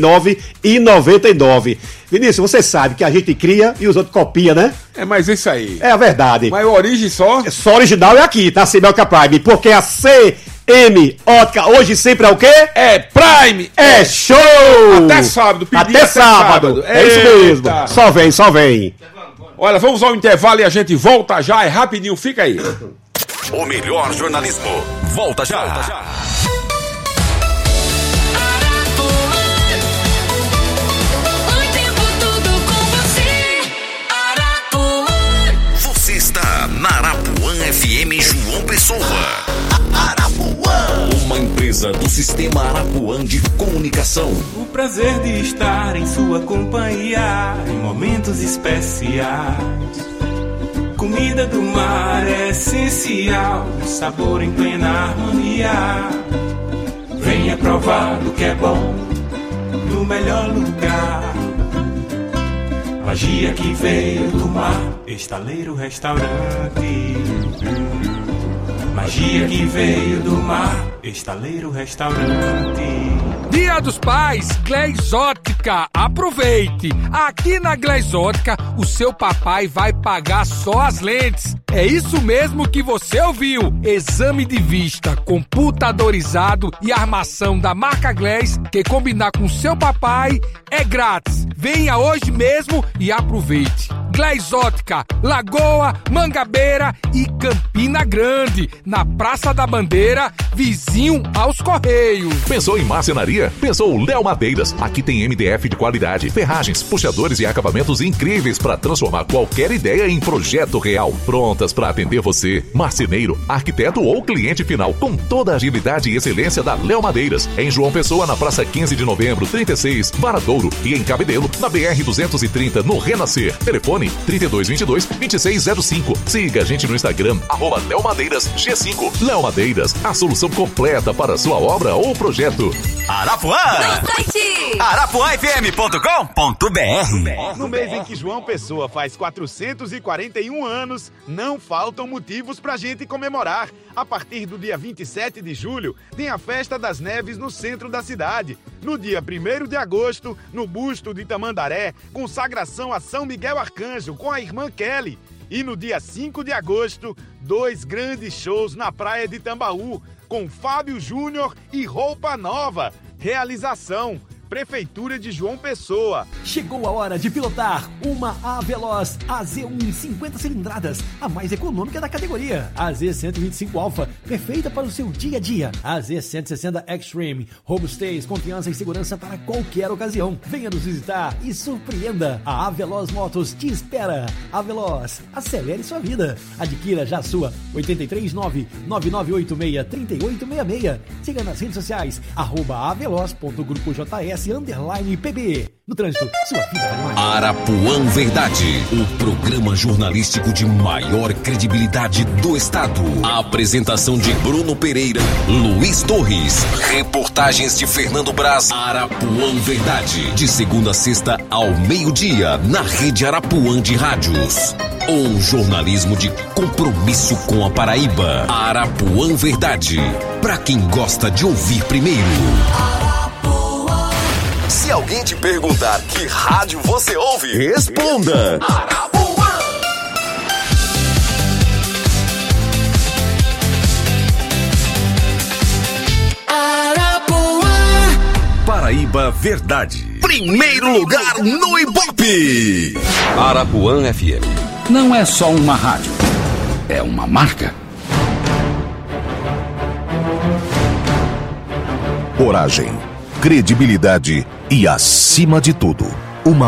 Speaker 22: 99,99. Vinícius, você sabe que a gente cria e os outros copiam, né?
Speaker 2: É, mas isso aí.
Speaker 22: É a verdade.
Speaker 2: Mas a origem só?
Speaker 22: Só original é aqui, tá? Simelca Prime. Porque a CM Ótica hoje sempre é o quê?
Speaker 2: É Prime!
Speaker 22: É show!
Speaker 2: Até sábado.
Speaker 22: Até sábado. É isso mesmo. Só vem, só vem.
Speaker 2: Olha, vamos ao intervalo e a gente volta já. É rapidinho, fica aí.
Speaker 7: O melhor jornalismo. Volta já. Você está na Arapuã FM João Pessoa. Arapuã, uma empresa do Sistema Arapuã de Comunicação.
Speaker 4: O prazer de estar em sua companhia em momentos especiais. Comida do mar é essencial, sabor em plena harmonia. Venha provar do que é bom no melhor lugar. Magia que veio do mar, Estaleiro Restaurante. Magia que veio do mar, Estaleiro Restaurante.
Speaker 18: Dia dos Pais, Gleizótica, aproveite! Aqui na Gleizótica, o seu papai vai pagar só as lentes. É isso mesmo que você ouviu. Exame de vista computadorizado e armação da marca Gleiz, que combinar com seu papai é grátis. Venha hoje mesmo e aproveite. Gleizótica, Lagoa, Mangabeira e Campina Grande, na Praça da Bandeira, vizinho aos Correios.
Speaker 8: Pensou em marcenaria? Pensou Léo Madeiras. Aqui tem MDF de qualidade, ferragens, puxadores e acabamentos incríveis para transformar qualquer ideia em projeto real. Prontas para atender você, marceneiro, arquiteto ou cliente final, com toda a agilidade e excelência da Léo Madeiras. Em João Pessoa, na Praça 15 de Novembro, 36, Varadouro, e em Cabedelo, na BR-230, no Renascer. Telefone 3222-2605. Siga a gente no Instagram, @Léo Madeiras G5. Léo Madeiras, a solução completa para a sua obra ou projeto.
Speaker 7: Arapuã! arapuãfm.com.br.
Speaker 5: No mês em que João Pessoa faz 441 anos, não faltam motivos pra gente comemorar. A partir do dia 27 de julho, tem a Festa das Neves no centro da cidade. No dia 1º de agosto, no Busto de Tamandaré, consagração a São Miguel Arcanjo com a irmã Kelly. E no dia 5 de agosto, 2 grandes shows na Praia de Tambaú, com Fábio Júnior e Roupa Nova. Realização: Prefeitura de João Pessoa.
Speaker 23: Chegou a hora de pilotar uma A-Veloz AZ1 50 cilindradas, a mais econômica da categoria. A AZ125 Alpha, perfeita para o seu dia a dia. A AZ160 Extreme, robustez, confiança e segurança para qualquer ocasião. Venha nos visitar e surpreenda. A A-Veloz Motos te espera. A-Veloz, acelere sua vida. Adquira já a sua. 839-9986-3866. Siga nas redes sociais, @aveloz.grupojs RS_PB. No trânsito, sua vida vale mais.
Speaker 7: Arapuã Verdade, o programa jornalístico de maior credibilidade do estado. A apresentação de Bruno Pereira, Luiz Torres, reportagens de Fernando Braz. Arapuã Verdade, de segunda a sexta ao meio-dia, na Rede Arapuã de Rádios. Um jornalismo de compromisso com a Paraíba. Arapuã Verdade, pra quem gosta de ouvir primeiro. Se alguém te perguntar que rádio você ouve, responda. Arapuã.
Speaker 23: Arapuã.
Speaker 7: Paraíba Verdade. Primeiro lugar no Ibope.
Speaker 6: Arapuã FM. Não é só uma rádio, é uma marca.
Speaker 8: Coragem, credibilidade e, acima de tudo,